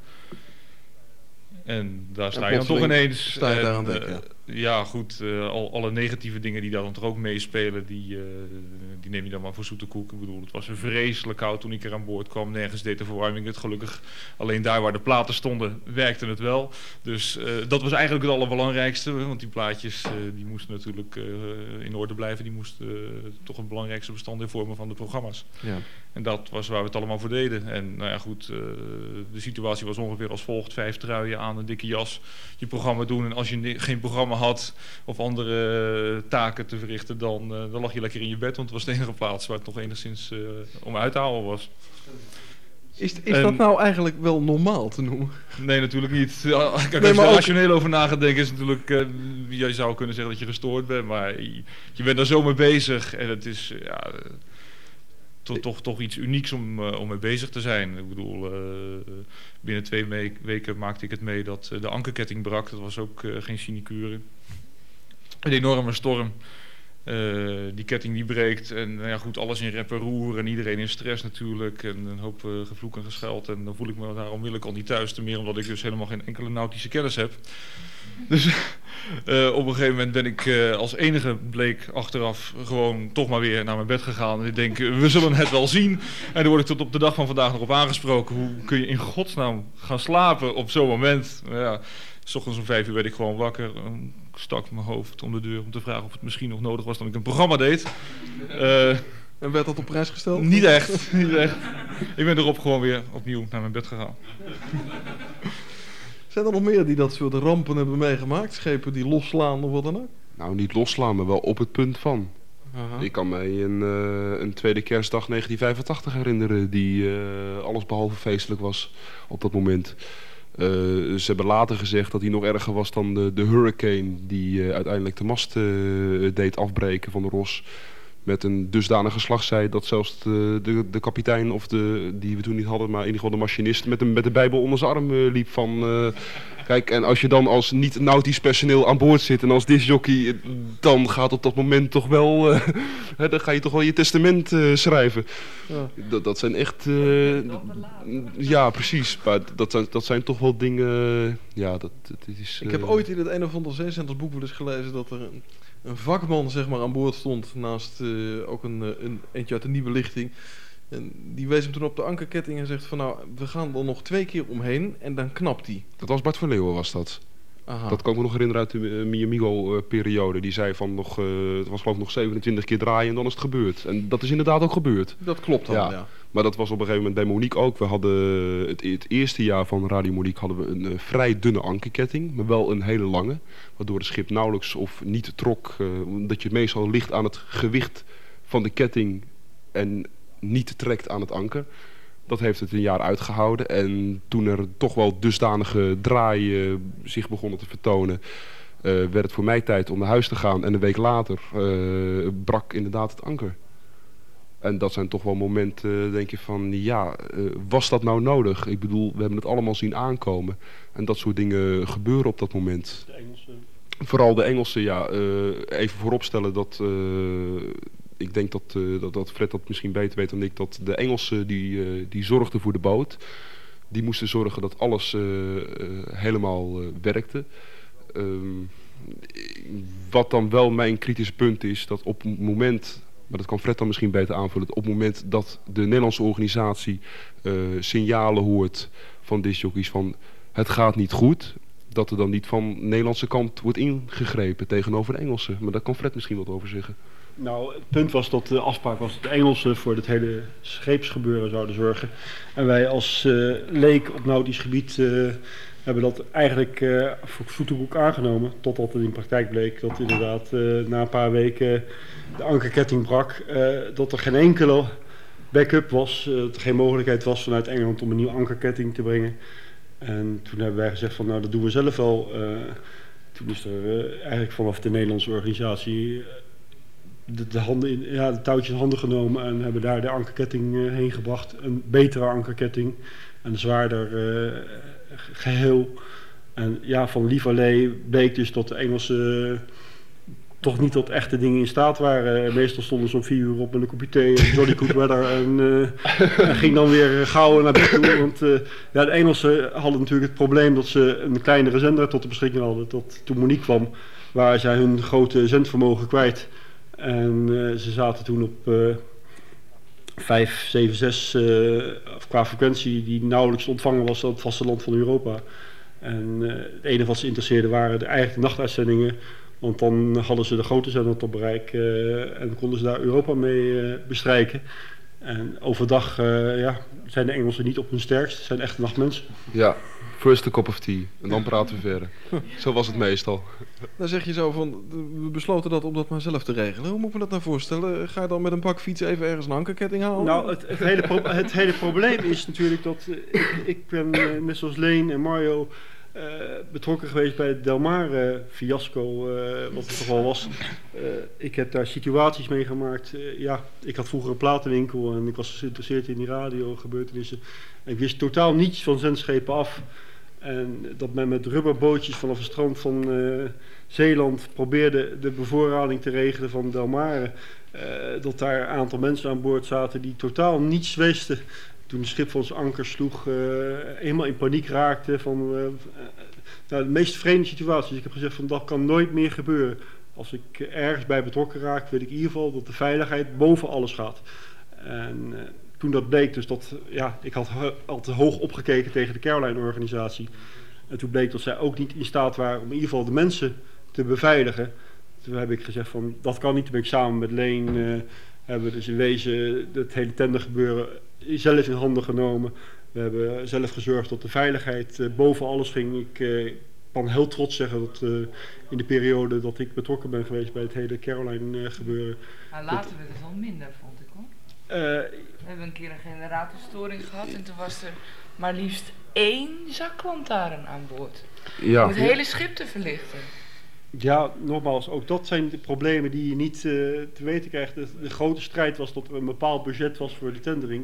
En daar sta en je dan toch ineens. Sta je en, daar aan het uh, ja. ja, goed, uh, al, alle negatieve dingen die daar dan toch ook meespelen, die, uh, die neem je dan maar voor zoete koek. Ik bedoel, het was vreselijk koud toen ik er aan boord kwam. Nergens deed de verwarming het gelukkig. Alleen daar waar de platen stonden, werkte het wel. Dus uh, dat was eigenlijk het allerbelangrijkste. Want die plaatjes uh, die moesten natuurlijk uh, in orde blijven. Die moesten uh, toch het belangrijkste bestanddeel vormen van de programma's. Ja. En dat was waar we het allemaal voor deden. En nou ja, goed, uh, de situatie was ongeveer als volgt. Vijf truien aan, een dikke jas, je programma doen. En als je ne- geen programma had of andere uh, taken te verrichten, dan, uh, dan lag je lekker in je bed. Want het was de enige plaats waar het nog enigszins uh, om uit te houden was. Is, is en, dat nou eigenlijk wel normaal te noemen? Nee, natuurlijk niet. Kijk, als nee, je er ook... rationeel over na gaat denken, is het natuurlijk, uh, je zou kunnen zeggen dat je gestoord bent. Maar je, je bent daar zo mee bezig. En het is... Uh, ja, Toch, toch, toch iets unieks om, uh, om mee bezig te zijn. Ik bedoel, uh, binnen twee me- weken maakte ik het mee dat uh, de ankerketting brak. Dat was ook uh, geen sinecure. Een enorme storm. Uh, die ketting die breekt en nou ja, goed, alles in rep en roer en iedereen in stress natuurlijk en een hoop uh, gevloek en gescheld en dan voel ik me daar onmiddellijk al niet thuis, te meer omdat ik dus helemaal geen enkele nautische kennis heb. Dus uh, op een gegeven moment ben ik uh, als enige, bleek achteraf, gewoon toch maar weer naar mijn bed gegaan en ik denk, uh, we zullen het wel zien. En dan word ik tot op de dag van vandaag nog op aangesproken, hoe kun je in godsnaam gaan slapen op zo'n moment? Uh, ja, 's ochtends om vijf uur werd ik gewoon wakker. Um, Ik stak mijn hoofd om de deur om te vragen of het misschien nog nodig was dat ik een programma deed. Uh, en werd dat op prijs gesteld? Niet echt, niet echt. Ik ben erop gewoon weer opnieuw naar mijn bed gegaan. Zijn er nog meer die dat soort rampen hebben meegemaakt? Schepen die losslaan of wat dan ook? Nou, niet losslaan, maar wel op het punt van. Aha. Ik kan mij een, uh, een tweede kerstdag negentien vijfentachtig herinneren die uh, allesbehalve feestelijk was op dat moment. Uh, ze hebben later gezegd dat hij nog erger was dan de, de hurricane die uh, uiteindelijk de mast uh, deed afbreken van de Ros. Met een dusdanige slagzij dat zelfs de, de, de kapitein, of de, die we toen niet hadden, maar in ieder geval de machinist, met, een, met de Bijbel onder zijn arm uh, liep van... Uh, kijk, en als je dan als niet-nautisch personeel aan boord zit en als discjockey, dan gaat op dat moment toch wel... Uh, hè, dan ga je toch wel je testament uh, schrijven. Ja. Dat, dat zijn echt... Uh, ja, precies. Maar dat zijn, dat zijn toch wel dingen... Uh, ja, dat, dat is... Uh, Ik heb ooit in het een of ander zeezendersboek wel eens gelezen dat er een, een vakman zeg maar aan boord stond, naast uh, ook een, een eentje uit de nieuwe lichting. En die wees hem toen op de ankerketting en zegt van nou, we gaan er nog twee keer omheen en dan knapt hij. Dat was Bart van Leeuwen, was dat. Aha. Dat kan ik me nog herinneren uit de uh, Miamigo-periode. Die zei van nog, uh, het was geloof ik nog zevenentwintig keer draaien en dan is het gebeurd. En dat is inderdaad ook gebeurd. Dat klopt dan, ja. ja. Maar dat was op een gegeven moment bij Monique ook. We hadden het, het eerste jaar van Radio Monique hadden we een uh, vrij dunne ankerketting, maar wel een hele lange. Waardoor het schip nauwelijks of niet trok. Uh, omdat je meestal ligt aan het gewicht van de ketting en niet trekt aan het anker. Dat heeft het een jaar uitgehouden. En toen er toch wel dusdanige draaien zich begonnen te vertonen, Uh, werd het voor mij tijd om naar huis te gaan. En een week later uh, brak inderdaad het anker. En dat zijn toch wel momenten, uh, denk je van, ja, uh, was dat nou nodig? Ik bedoel, we hebben het allemaal zien aankomen. En dat soort dingen gebeuren op dat moment. De Engelsen. Vooral de Engelsen, ja. Uh, even vooropstellen dat... Uh, ik denk dat, uh, dat, dat Fred dat misschien beter weet dan ik. Dat de Engelsen die, uh, die zorgden voor de boot. Die moesten zorgen dat alles uh, uh, helemaal uh, werkte. Um, wat dan wel mijn kritische punt is, dat op het moment, maar dat kan Fred dan misschien beter aanvullen, op het moment dat de Nederlandse organisatie uh, signalen hoort van discjockeys van het gaat niet goed, dat er dan niet van de Nederlandse kant wordt ingegrepen tegenover de Engelsen. Maar daar kan Fred misschien wat over zeggen. Nou, het punt was dat de afspraak was dat de Engelsen voor het hele scheepsgebeuren zouden zorgen. En wij als uh, leek op nautisch gebied uh, hebben dat eigenlijk uh, voor het voetenboek aangenomen. Totdat het in praktijk bleek dat inderdaad uh, na een paar weken de ankerketting brak. Uh, dat er geen enkele backup was. Uh, dat er geen mogelijkheid was vanuit Engeland om een nieuwe ankerketting te brengen. En toen hebben wij gezegd van nou dat doen we zelf wel. Uh, toen is er uh, eigenlijk vanaf de Nederlandse organisatie Uh, De, de, handen in, ja, de touwtjes in handen genomen en hebben daar de ankerketting uh, heen gebracht. Een betere ankerketting en een zwaarder uh, geheel. En ja, van lieverlee bleek dus dat de Engelsen uh, toch niet tot echte dingen in staat waren. Meestal stonden ze om vier uur op met een kopje thee en jolly good weather en, uh, en ging dan weer gauw naar bed toe. Want uh, ja, de Engelsen hadden natuurlijk het probleem dat ze een kleinere zender tot de beschikking hadden. Tot toen Monique kwam, waren zij hun grote zendvermogen kwijt. En uh, ze zaten toen op uh, vijf, zeven, zes uh, qua frequentie die nauwelijks te ontvangen was op het vasteland van Europa. En uh, het enige wat ze interesseerden waren de eigen nachtuitzendingen. Want dan hadden ze de grote zender tot bereik uh, en konden ze daar Europa mee uh, bestrijken. En overdag uh, ja, zijn de Engelsen niet op hun sterkst, het zijn echte nachtmensen. Ja, first a cup of tea en dan praten we verder. Zo was het meestal. Dan zeg je zo van, we besloten dat om dat maar zelf te regelen. Hoe moet ik me dat nou voorstellen? Ga je dan met een bakfiets even ergens een ankerketting halen? Nou, het, het, hele, pro het hele probleem is natuurlijk dat uh, ik, ik ben uh, net zoals Leen en Mario Uh, betrokken geweest bij het Delmar uh, fiasco, uh, wat het toch wel was. Uh, ik heb daar situaties meegemaakt. Uh, ja, ik had vroeger een platenwinkel en ik was geïnteresseerd in die radio gebeurtenissen. En ik wist totaal niets van zendschepen af. En dat men met rubberbootjes vanaf het strand van uh, Zeeland probeerde de bevoorrading te regelen van Delmare. Uh, dat daar een aantal mensen aan boord zaten die totaal niets wisten. Toen het schip van zijn anker sloeg, uh, helemaal in paniek raakte. Van, uh, uh, nou, de meest vreemde situaties. Ik heb gezegd van dat kan nooit meer gebeuren. Als ik ergens bij betrokken raak, weet ik in ieder geval dat de veiligheid boven alles gaat. En uh, toen dat bleek, dus dat, ja, ik had al te hoog opgekeken tegen de Caroline-organisatie. En toen bleek dat zij ook niet in staat waren om in ieder geval de mensen te beveiligen. Toen heb ik gezegd van, dat kan niet. Toen ben ik samen met Leen, uh, hebben dus in wezen het hele tendergebeuren zelf in handen genomen. We hebben zelf gezorgd dat de veiligheid uh, boven alles ging. Ik uh, kan heel trots zeggen dat uh, in de periode dat ik betrokken ben geweest bij het hele Caroline uh, gebeuren. Maar later werd het wel minder, vond ik hoor. Uh, We hebben een keer een generatorstoring gehad en toen was er maar liefst één zaklantaarn aan boord. Ja. Om het hele schip te verlichten. Ja, nogmaals, ook dat zijn de problemen die je niet uh, te weten krijgt. De, de grote strijd was dat er een bepaald budget was voor de tendering.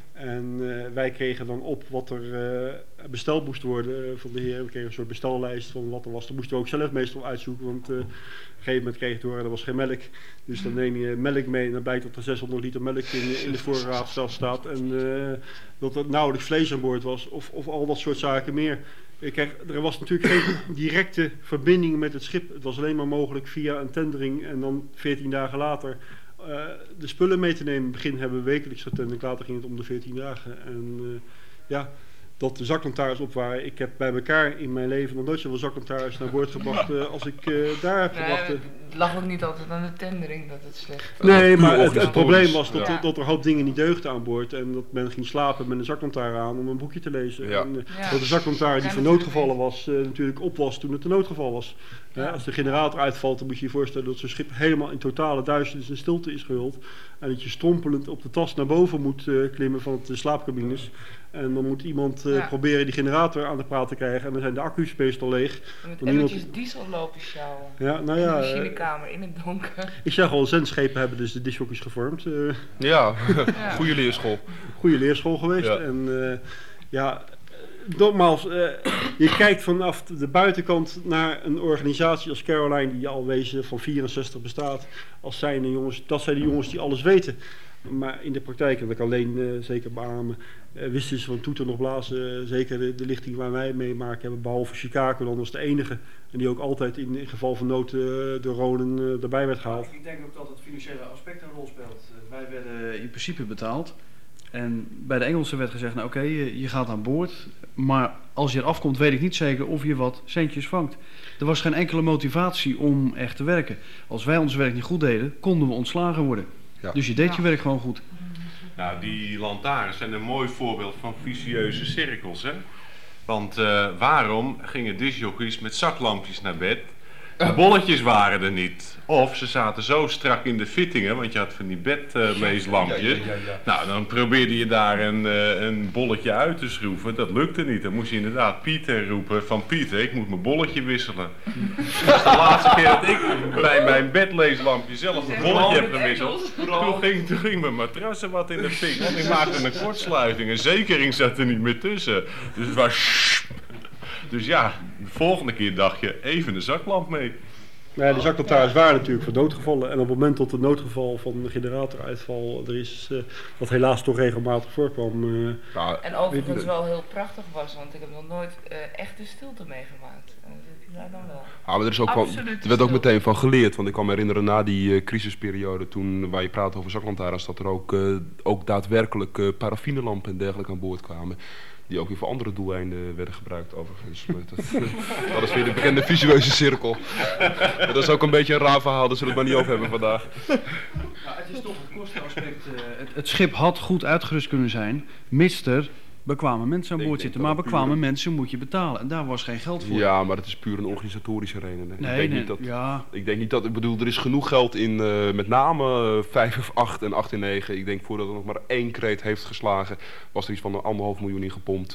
En uh, wij kregen dan op wat er uh, besteld moest worden uh, van de heren. We kregen een soort bestellijst van wat er was. Dat moesten we ook zelf meestal uitzoeken, want uh, op een gegeven moment kreeg je te horen, er was geen melk. Dus dan neem je melk mee en dan blijkt dat er zeshonderd liter melk in, in de voorraad staat. En uh, dat er nauwelijks vlees aan boord was of, of al dat soort zaken meer. Kijk, er was natuurlijk geen directe verbinding met het schip. Het was alleen maar mogelijk via een tendering en dan veertien dagen later uh, de spullen mee te nemen. In het begin hebben we wekelijks getenderd, later ging het om de veertien dagen. En uh, ja, dat de zaklantaarns op waren. Ik heb bij elkaar in mijn leven nog nooit zoveel zaklantaarns naar boord gebracht uh, als ik uh, daar heb gebracht. Nee, het lag ook niet altijd aan de tendering dat het slecht was. Nee, maar het, het probleem was dat, ja. dat er een hoop dingen niet deugden aan boord. En dat men ging slapen met een zaklantaarn aan om een boekje te lezen. Ja. En uh, Ja. dat de zaklantaarn die Ja, voor noodgevallen was, uh, natuurlijk op was toen het een noodgeval was. Ja. Ja, als de generator uitvalt, dan moet je je voorstellen dat zo'n schip helemaal in totale duisternis en stilte is gehuld. En dat je strompelend op de tas naar boven moet uh, klimmen van de slaapcabines. En dan moet iemand uh, Ja. proberen die generator aan de praat te krijgen. En dan zijn de accu's meestal leeg. En met Want niemand- emmertjes diesel lopen sjouwen. Ja, nou In ja, de uh, machinekamer, in het donker. ik zeg al, zendschepen hebben dus de dishokjes gevormd. Uh, Ja, goede leerschool. Goede leerschool geweest. Ja. En uh, ja, nogmaals, uh, je kijkt vanaf de buitenkant naar een organisatie als Caroline, die al wezen van vierenzestig bestaat, als zijn de jongens, dat zijn de jongens die alles weten. Maar in de praktijk, en dat kan alleen uh, zeker beamen, uh, wisten ze van toeter nog blazen, uh, zeker de, de lichting waar wij meemaken hebben, behalve Chicago, dan was de enige. En die ook altijd in, in geval van nood uh, door Ronen uh, erbij werd gehaald. Ik denk ook dat het financiële aspect een rol speelt. Uh, wij werden in principe betaald. En bij de Engelsen werd gezegd, nou oké, okay, je, je gaat aan boord. Maar als je eraf komt, weet ik niet zeker of je wat centjes vangt. Er was geen enkele motivatie om echt te werken. Als wij ons werk niet goed deden, konden we ontslagen worden. Ja. Dus je deed je werk gewoon goed. Nou, die lantaarns zijn een mooi voorbeeld van vicieuze cirkels, hè? Want uh, waarom gingen discjockeys met zaklampjes naar bed? De bolletjes waren er niet. Of ze zaten zo strak in de fittingen, want je had van die bedleeslampjes. Uh, ja, ja, ja, ja. Nou, dan probeerde je daar een, uh, een bolletje uit te schroeven. Dat lukte niet. Dan moest je inderdaad Pieter roepen van Pieter, ik moet mijn bolletje wisselen. Dus de laatste keer dat ik bij mijn bedleeslampje zelf een bolletje heb gewisseld, toen ging, toen ging mijn matras er wat in de fik. Want ik maakte een kortsluiting. Een zekering zat er niet meer tussen. Dus het was... Dus ja, de volgende keer dacht je even een zaklamp mee. Nou ja, de zaklantaarns waren natuurlijk voor noodgevallen. En op het moment dat het noodgeval van de generatoruitval er is, uh, wat helaas toch regelmatig voorkwam. Uh, nou, En overigens wel heel prachtig was, want ik heb nog nooit uh, echte stilte meegemaakt. En dat heb je daar dan wel. Ah, maar er, is ook wel, er werd ook meteen van geleerd, want ik kan me herinneren na die uh, crisisperiode, toen waar je praat over zaklantaarns, dat er ook, uh, ook daadwerkelijk uh, paraffinelampen en dergelijke aan boord kwamen. Die ook weer voor andere doeleinden werden gebruikt overigens. Dat, dat is weer de bekende visueuze cirkel. Dat is ook een beetje een raar verhaal, daar zullen we het maar niet over hebben vandaag. Nou, het is toch het kostenaspect. Uh, het, het schip had goed uitgerust kunnen zijn, mits er bekwame mensen aan boord zitten. Maar bekwame mensen moet je betalen en daar was geen geld voor. Ja, maar het is puur een organisatorische reden. Nee, ik, denk nee, niet dat, ja. ik denk niet dat, ik bedoel, er is genoeg geld in uh, met name uh, vijf of acht en acht en negen. Ik denk voordat er nog maar één kreet heeft geslagen, was er iets van een anderhalf miljoen in gepompt.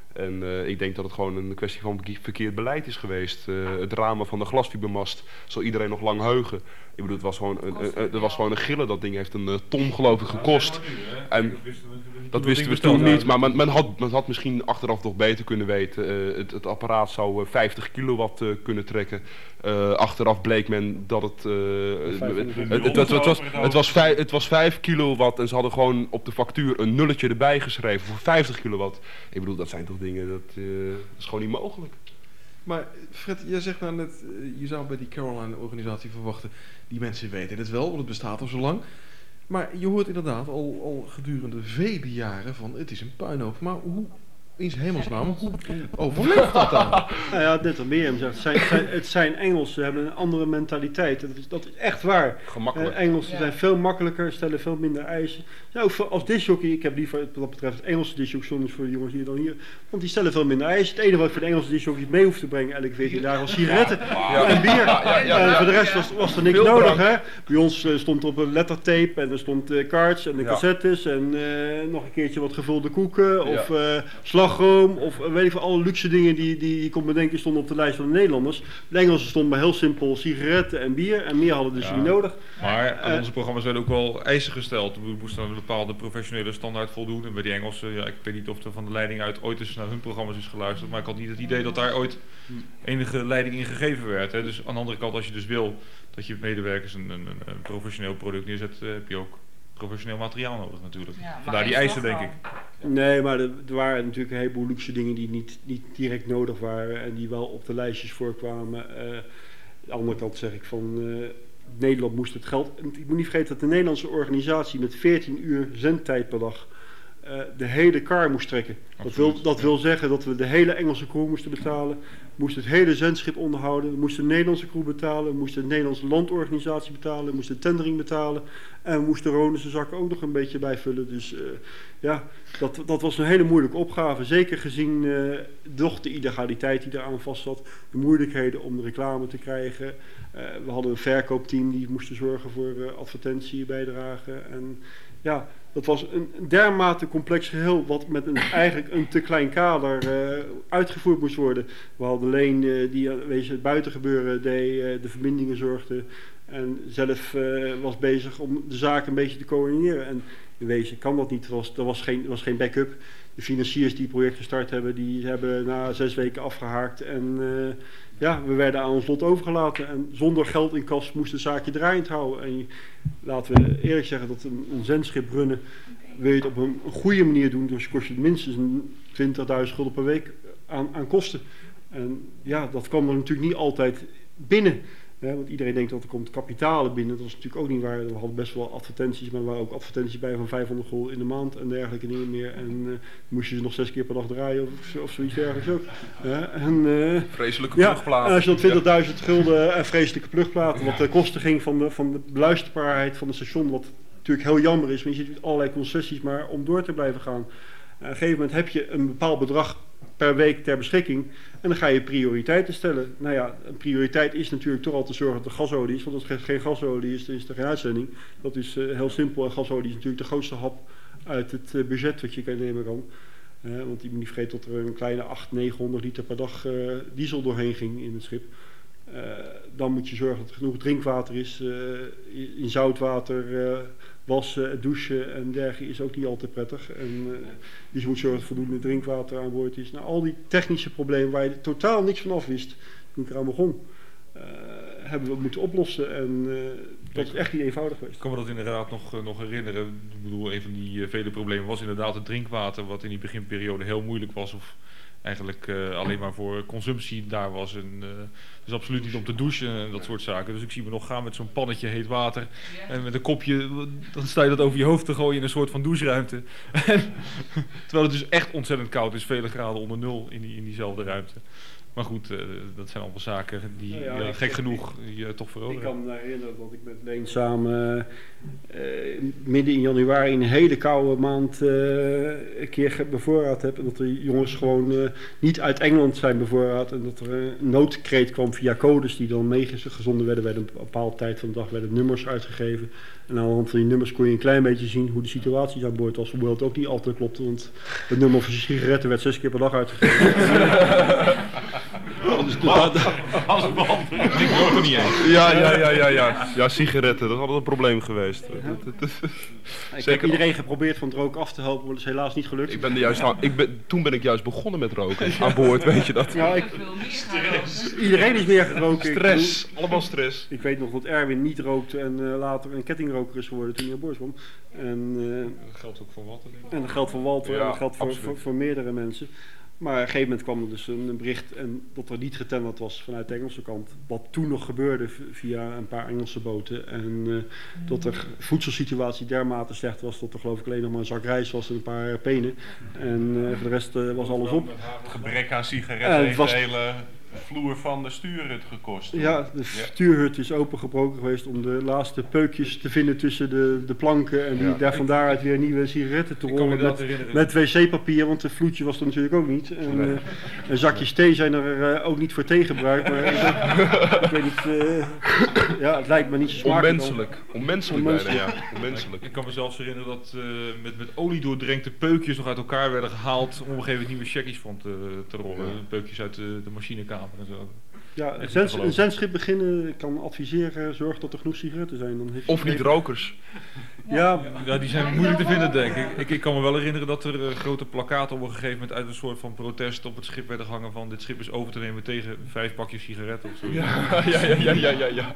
En uh, ik denk dat het gewoon een kwestie van verkeerd beleid is geweest. Uh, het ramen van de glasfibermast zal iedereen nog lang heugen. Ik bedoel, het was gewoon een, een, een, het was gewoon een gille. Dat ding heeft een uh, ton geloof ik gekost. En dat wisten we toen niet, maar men, men, had, men had misschien achteraf nog beter kunnen weten. Uh, het, het apparaat zou uh, vijftig kilowatt uh, kunnen trekken. Uh, achteraf bleek men dat het... Uh, het, het, het, het, was, het, was vijf, het was vijf kilowatt en ze hadden gewoon op de factuur een nulletje erbij geschreven voor vijftig kilowatt. Ik bedoel, dat zijn toch dingen, dat, uh, dat is gewoon niet mogelijk. Maar Fred, jij zegt nou net, je zou bij die Caroline-organisatie verwachten, die mensen weten het wel, want het bestaat al zo lang. Maar je hoort inderdaad al, al gedurende vele jaren van, het is een puinhoop. Maar hoe, in zijn hemelsnaam, hoe overleeft dat dan? Nou ja, net als Mirjam zegt, het zijn, het zijn, het zijn Engelsen, ze hebben een andere mentaliteit. Dat is, dat is echt waar. Gemakkelijk. Uh, Engelsen ja. zijn veel makkelijker, stellen veel minder eisen. Ja, ook voor, als discjockey, ik heb liever wat dat betreft Engelse discjockeys voor de jongens hier dan hier. Want die stellen veel minder eisen. Het enige wat ik voor de Engelse discjockeys mee hoef te brengen elke veertien dagen was sigaretten ja. en bier. Ja, ja, ja, ja, en voor de rest was, was er niks veel nodig. Hè? Bij ons uh, stond er op een lettertape en er stond uh, kaarts en de ja. cassettes en uh, nog een keertje wat gevulde koeken ja. of uh, slagroom of uh, weet ik veel, alle luxe dingen die, die je kon bedenken stonden op de lijst van de Nederlanders. De Engelsen stonden maar heel simpel sigaretten en bier en meer hadden dus ja. niet nodig. Maar aan uh, onze programma's werden ook wel eisen gesteld. We moesten aan een bepaalde professionele standaard voldoen. En bij die Engelsen, ja, ik weet niet of er van de leiding uit ooit eens naar hun programma's is geluisterd. Maar ik had niet het idee dat daar ooit enige leiding in gegeven werd. Hè. Dus aan de andere kant, als je dus wil dat je medewerkers een, een, een professioneel product neerzet, uh, heb je ook professioneel materiaal nodig natuurlijk. Ja, vandaar die eisen, denk ik. Nee, maar er, er waren natuurlijk een heleboel luxe dingen die niet, niet direct nodig waren en die wel op de lijstjes voorkwamen. Uh, aan de andere kant zeg ik van... Uh, Nederland moest het geld... Ik moet niet vergeten dat de Nederlandse organisatie met veertien uur zendtijd per dag uh, de hele kar moest trekken. Dat wil, dat wil zeggen dat we de hele Engelse crew moesten betalen, moesten het hele zendschip onderhouden, we moesten de Nederlandse crew betalen, we moesten de Nederlandse landorganisatie betalen, we moesten de tendering betalen en we moesten Ronus' zak ook nog een beetje bijvullen. Dus uh, ja, dat, dat was een hele moeilijke opgave. Zeker gezien uh, toch de illegaliteit die eraan vast zat, de moeilijkheden om de reclame te krijgen. Uh, we hadden een verkoopteam die moesten zorgen voor uh, advertentiebijdragen. En ja, dat was een dermate complex geheel wat met een, eigenlijk een te klein kader uh, uitgevoerd moest worden. We hadden Leen uh, die wezen het buitengebeuren deed, uh, de verbindingen zorgde en zelf uh, was bezig om de zaak een beetje te coördineren. En in wezen kan dat niet, er was, er was geen, er was geen backup. De financiers die het project gestart hebben, die hebben na zes weken afgehaakt en uh, ja, we werden aan ons lot overgelaten en zonder geld in kas moest het zaakje draaiend houden. En laten we eerlijk zeggen dat een, een zendschip runnen, wil je het op een, een goede manier doen, dus kost je het minstens twintigduizend gulden per week aan, aan kosten. En ja, dat kwam er natuurlijk niet altijd binnen. Ja, want iedereen denkt dat er komt kapitaal binnen. Dat is natuurlijk ook niet waar. We hadden best wel advertenties, maar er waren ook advertenties bij van vijfhonderd gulden in de maand en dergelijke dingen meer. En uh, moest je ze nog zes keer per dag draaien of, of zoiets dergelijks ook. Ja, en, uh, vreselijke ja, plugplaten. En als je dan twintigduizend gulden en vreselijke plugplaten, wat de kosten ging van de, van de beluisterbaarheid van het station, wat natuurlijk heel jammer is, want je ziet allerlei concessies maar om door te blijven gaan. Op een gegeven moment heb je een bepaald bedrag per week ter beschikking en dan ga je prioriteiten stellen. Nou ja, een prioriteit is natuurlijk toch al te zorgen dat er gasolie is, want als er geen gasolie is, dan is er geen uitzending. Dat is uh, heel simpel en gasolie is natuurlijk de grootste hap uit het uh, budget wat je kan nemen kan. Uh, want je moet niet vergeten dat er een kleine achthonderd, negenhonderd liter per dag uh, diesel doorheen ging in het schip. Uh, dan moet je zorgen dat er genoeg drinkwater is, uh, in zoutwater uh, wassen, douchen en dergelijke is ook niet altijd prettig. En, uh, dus je moet zorgen dat voldoende drinkwater aan boord is. Nou, al die technische problemen waar je totaal niks van af wist toen ik eraan begon, uh, hebben we moeten oplossen. En uh, dat is echt niet eenvoudig geweest. Ik kan me dat inderdaad nog, uh, nog herinneren. Ik bedoel, een van die uh, vele problemen was inderdaad het drinkwater, wat in die beginperiode heel moeilijk was. Of eigenlijk uh, alleen maar voor consumptie daar was. En, uh, dus absoluut niet om te douchen en dat soort zaken. Dus ik zie me nog gaan met zo'n pannetje heet water. En met een kopje, dan sta je dat over je hoofd te gooien in een soort van doucheruimte. Terwijl het dus echt ontzettend koud is. Vele graden onder nul in, die, in diezelfde ruimte. Maar goed, uh, dat zijn allemaal zaken die nou ja, uh, gek ik, genoeg je uh, toch veroveren. Ik kan me herinneren dat ik met Leen samen uh, midden in januari een hele koude maand uh, een keer bevoorraad heb. En dat de jongens gewoon uh, niet uit Engeland zijn bevoorraad. En dat er een noodkreet kwam via codes die dan meegezonden werden. Bij een bepaalde tijd van de dag werden nummers uitgegeven. En aan de hand van die nummers kon je een klein beetje zien hoe de situatie aan boord was. Hoewel het ook niet altijd klopte, want het nummer voor sigaretten werd zes keer per dag uitgegeven. Dus als een behandeling, ik hoor er niet eens. Ja, ja, ja, ja, ja. Ja, sigaretten, dat is altijd een probleem geweest. Ja. Ik Zeker heb iedereen geprobeerd van het roken af te helpen, maar dat is helaas niet gelukt. Ik ben er juist, ik ben, toen ben ik juist begonnen met roken, aan boord, weet je dat. Ja, ik, iedereen is meer geroken. Stress, ik, allemaal stress. Ik weet nog dat Erwin niet rookte en uh, later een kettingroker is geworden toen hij aan boord kwam. En, uh, dat geldt ook voor Walter, denk ik. En dat geldt voor Walter ja, en dat geldt voor, voor, voor meerdere mensen. Maar op een gegeven moment kwam er dus een bericht en dat er niet getenderd was vanuit de Engelse kant. Wat toen nog gebeurde via een paar Engelse boten. En uh, dat de voedselsituatie dermate slecht was dat er geloof ik alleen nog maar een zak rijst was en een paar penen. En uh, voor de rest uh, was alles op. Het gebrek aan sigaretten heeft was... de hele vloer van de stuurhut gekost. Hoor. Ja, de stuurhut is opengebroken geweest om de laatste peukjes te vinden tussen de, de planken. En die, ja. daar van daaruit weer nieuwe sigaretten te rollen met, met wc-papier, want het vloedje was er natuurlijk ook niet. En, nee. uh, een zakje thee zijn er uh, ook niet voor thee gebruikt. Maar ik, ik weet niet, uh, ja, het lijkt me niet zo smakelijk. Onmenselijk, onmenselijk, onmenselijk. Bijna, ja. Onmenselijk. Ik, ik kan me zelfs herinneren dat uh, met, met olie doordrenkte peukjes nog uit elkaar werden gehaald om op een gegeven moment nieuwe checkies van te, te rollen. Ja. Peukjes uit de, de machinekamer. En zo. Ja, een, zend, een zendschip beginnen, ik kan adviseren, zorg dat er genoeg sigaretten zijn. Dan heeft of niet rokers. Ja. ja, die zijn moeilijk te vinden denk ik. ik. Ik kan me wel herinneren dat er uh, grote plakkaten op een gegeven moment uit een soort van protest op het schip werden gehangen van dit schip is over te nemen tegen vijf pakjes sigaretten of zo. Ja, ja, ja, ja, ja, ja. ja.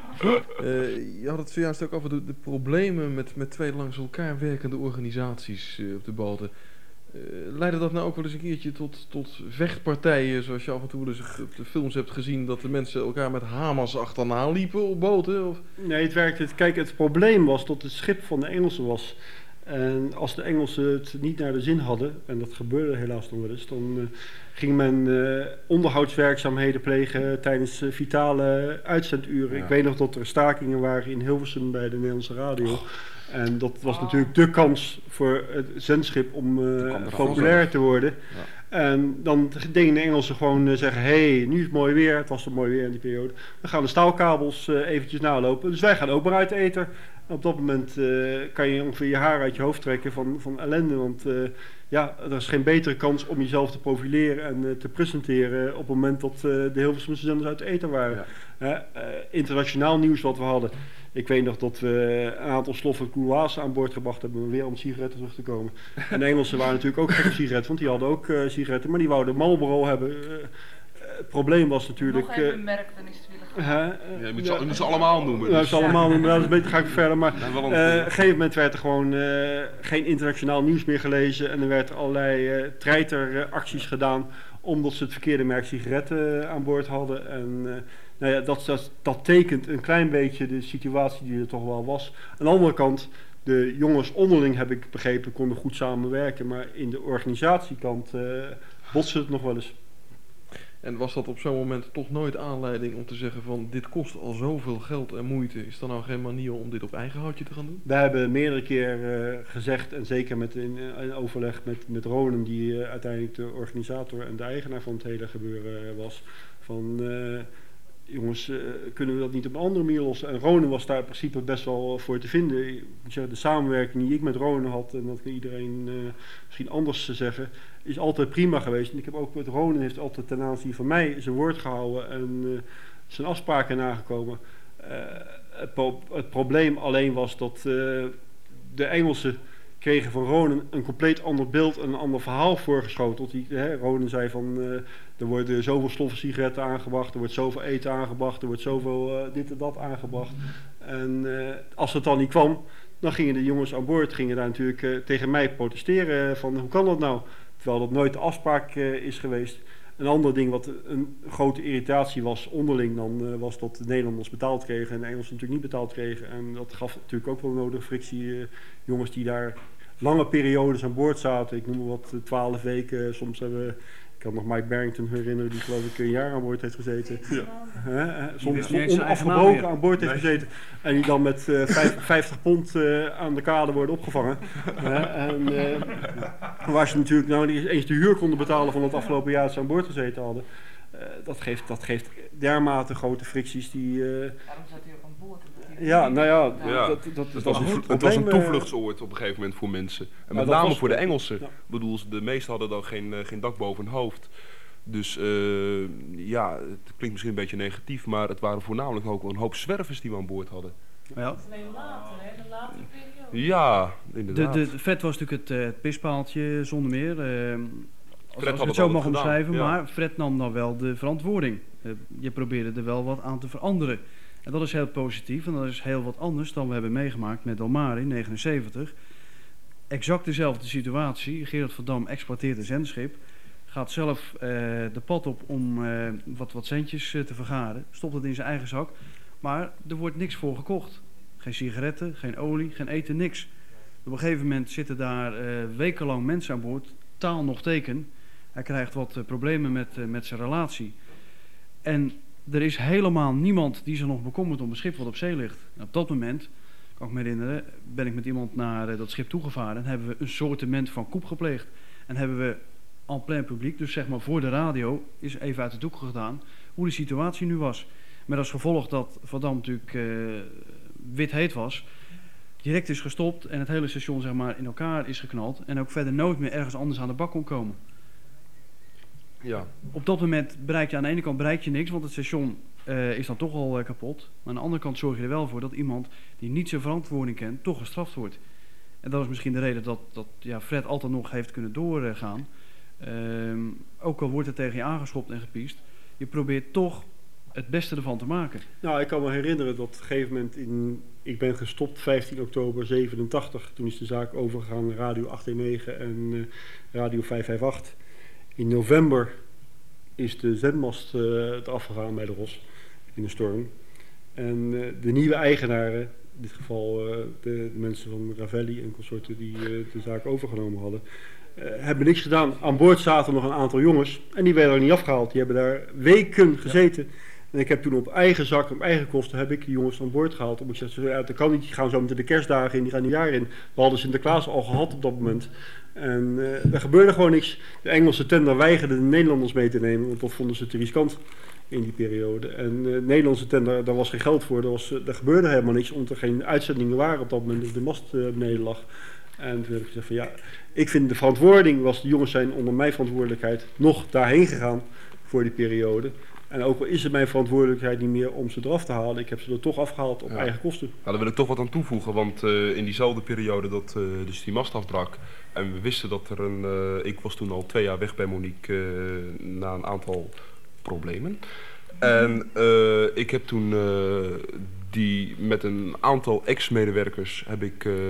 Uh, je had het zojuist ook over de, de problemen met, met twee langs elkaar werkende organisaties uh, op de boten. Uh, leidde dat nou ook wel eens een keertje tot, tot vechtpartijen, zoals je af en toe wel eens op de films hebt gezien, dat de mensen elkaar met hamers achterna liepen op boten? Of? Nee, het werkte. Kijk, het probleem was dat het schip van de Engelsen was. En als de Engelsen het niet naar de zin hadden, en dat gebeurde helaas nog wel eens, dan uh, ging men uh, onderhoudswerkzaamheden plegen tijdens uh, vitale uitzenduren. Ja. Ik weet nog dat er stakingen waren in Hilversum bij de Nederlandse radio. Oh. En dat was natuurlijk de kans voor het zendschip om uh, populair te worden. Ja. En dan deden de Engelsen gewoon uh, zeggen, hé, hey, nu is het mooi weer, het was er mooi weer in die periode. We gaan de staalkabels uh, eventjes nalopen, dus wij gaan ook maar uit de ether. En op dat moment uh, kan je ongeveer je haar uit je hoofd trekken van, van ellende, want uh, ja, er is geen betere kans om jezelf te profileren en uh, te presenteren op het moment dat uh, de Hilversumse zenders uit de ether waren. Ja. Uh, uh, internationaal nieuws wat we hadden. Ik weet nog dat we een aantal sloffen Gouloise aan boord gebracht hebben, weer om sigaretten terug te komen. En de Engelsen waren natuurlijk ook gek op sigaretten, want die hadden ook uh, sigaretten, maar die wouden Marlboro hebben. Uh, het probleem was natuurlijk... Nog even een merk, dan is het willen gaan. Uh, uh, ja, je moet ze, je moet ze allemaal noemen. Ja, dus. ze allemaal noemen, dat is beter, ga ik verder. Maar ja, uh, op een gegeven moment werd er gewoon uh, geen internationaal nieuws meer gelezen en er werd allerlei uh, treiteracties gedaan omdat ze het verkeerde merk sigaretten uh, aan boord hadden. En, uh, Nou ja, dat, dat, dat tekent een klein beetje de situatie die er toch wel was. Aan de andere kant, de jongens onderling, heb ik begrepen, konden goed samenwerken. Maar in de organisatiekant uh, botste het nog wel eens. En was dat op zo'n moment toch nooit aanleiding om te zeggen van dit kost al zoveel geld en moeite. Is er nou geen manier om dit op eigen houtje te gaan doen? We hebben meerdere keer uh, gezegd, en zeker met in, in overleg met, met Ronen, die uh, uiteindelijk de organisator en de eigenaar van het hele gebeuren uh, was, van... Uh, jongens, uh, kunnen we dat niet op een andere manier lossen? En Ronen was daar in principe best wel voor te vinden. Ik moet zeggen, de samenwerking die ik met Ronen had, en dat kan iedereen uh, misschien anders zeggen, is altijd prima geweest. En ik heb ook met Ronen heeft altijd ten aanzien van mij zijn woord gehouden en uh, zijn afspraken nagekomen. Uh, het, pro het probleem alleen was dat uh, de Engelsen kregen van Ronen een compleet ander beeld en een ander verhaal voorgeschoteld. Die, hè, Ronen zei van, uh, er worden zoveel stoffen sigaretten aangebracht, er wordt zoveel eten aangebracht, er wordt zoveel uh, dit en dat aangebracht. En uh, als het dan niet kwam, dan gingen de jongens aan boord gingen daar natuurlijk uh, tegen mij protesteren van, hoe kan dat nou? Terwijl dat nooit de afspraak uh, is geweest. Een ander ding wat een grote irritatie was onderling dan, uh, was dat de Nederlanders betaald kregen en de Engelsen natuurlijk niet betaald kregen. En dat gaf natuurlijk ook wel nodige frictie. Uh, jongens die daar lange periodes aan boord zaten. Ik noem maar wat, twaalf weken. Soms hebben we... Ik kan nog Mike Barrington herinneren, die geloof ik een jaar aan boord heeft gezeten. Ja. He, soms onafgebroken aan boord heeft nee. gezeten. En die dan met uh, vijftig pond uh, aan de kade worden opgevangen. He, en uh, waar ze natuurlijk nou niet eens de huur konden betalen van het afgelopen jaar dat ze aan boord gezeten hadden. Uh, dat, geeft, dat geeft dermate grote fricties die... Uh, Daarom zat hij ook aan boord. Ja, nou ja, ja. Dat, dat, dat het, was was een, het was een toevluchtsoord op een gegeven moment voor mensen. En met ja, name was, voor de Engelsen. Ja. Ik bedoel, de meesten hadden dan geen, uh, geen dak boven hun hoofd. Dus uh, ja, het klinkt misschien een beetje negatief, maar het waren voornamelijk ook wel een hoop zwervers die we aan boord hadden. Ja. Dat is alleen later, hè? De latere periode. Ja, inderdaad. De, de, Fred was natuurlijk het, uh, het pispaaltje zonder meer. Uh, als, als ik het zo mag omschrijven, ja. Maar Fred nam dan wel de verantwoording. Uh, je probeerde er wel wat aan te veranderen. En dat is heel positief en dat is heel wat anders dan we hebben meegemaakt met Delmar in negenenzeventig. Exact dezelfde situatie. Gerard van Dam exploiteert een zendschip. Gaat zelf uh, de pad op om uh, wat, wat centjes uh, te vergaren. Stopt het in zijn eigen zak. Maar er wordt niks voor gekocht. Geen sigaretten, geen olie, geen eten, niks. Op een gegeven moment zitten daar uh, wekenlang mensen aan boord. Taal nog teken. Hij krijgt wat uh, problemen met, uh, met zijn relatie. En er is helemaal niemand die zich nog bekommert om een schip wat op zee ligt. En op dat moment, kan ik me herinneren, ben ik met iemand naar uh, dat schip toegevaren. En hebben we een soortement van coup gepleegd. En hebben we en plein publiek, dus zeg maar voor de radio, is even uit de doek gedaan hoe de situatie nu was. Met als gevolg dat Van Dam natuurlijk uh, wit heet was, direct is gestopt en het hele station zeg maar in elkaar is geknald. En ook verder nooit meer ergens anders aan de bak kon komen. Ja. Op dat moment bereik je aan de ene kant bereik je niks, want het station uh, is dan toch al uh, kapot. Maar aan de andere kant zorg je er wel voor dat iemand die niet zijn verantwoording kent, toch gestraft wordt. En dat is misschien de reden dat, dat ja, Fred altijd nog heeft kunnen doorgaan. Um, ook al wordt er tegen je aangeschopt en gepiest, je probeert toch het beste ervan te maken. Nou, ik kan me herinneren dat op een gegeven moment in... Ik ben gestopt vijftien oktober zevenentachtig. Toen is de zaak overgegaan naar Radio achthonderdnegen en uh, Radio vijfhonderdachtenvijftig. In november is de zendmast uh, eraf gegaan bij de Ros in de storm. En uh, de nieuwe eigenaren, in dit geval uh, de, de mensen van Ravelli en consorten die uh, de zaak overgenomen hadden, uh, hebben niks gedaan. Aan boord zaten nog een aantal jongens en die werden er niet afgehaald. Die hebben daar weken gezeten. Ja. En ik heb toen op eigen zak, op eigen kosten, heb ik die jongens aan boord gehaald. Omdat ik zei, ja, dat kan niet, die gaan zo meteen de kerstdagen in, die gaan het jaar in. We hadden Sinterklaas al gehad op dat moment. En uh, er gebeurde gewoon niks. De Engelse tender weigerde de Nederlanders mee te nemen, want dat vonden ze te riskant in die periode. En uh, de Nederlandse tender, daar was geen geld voor, daar, was, uh, daar gebeurde helemaal niks, omdat er geen uitzendingen waren op dat moment, dus de mast uh, beneden lag. En toen heb ik gezegd van ja, ik vind de verantwoording was, de jongens zijn onder mijn verantwoordelijkheid nog daarheen gegaan voor die periode. En ook al is het mijn verantwoordelijkheid niet meer om ze eraf te halen, ik heb ze er toch afgehaald op ja. eigen kosten. Nou, daar wil ik toch wat aan toevoegen, want uh, in diezelfde periode dat uh, dus die mast afbrak en we wisten dat er een, uh, ik was toen al twee jaar weg bij Monique uh, na een aantal problemen. En uh, ik heb toen uh, die met een aantal ex-medewerkers heb ik uh,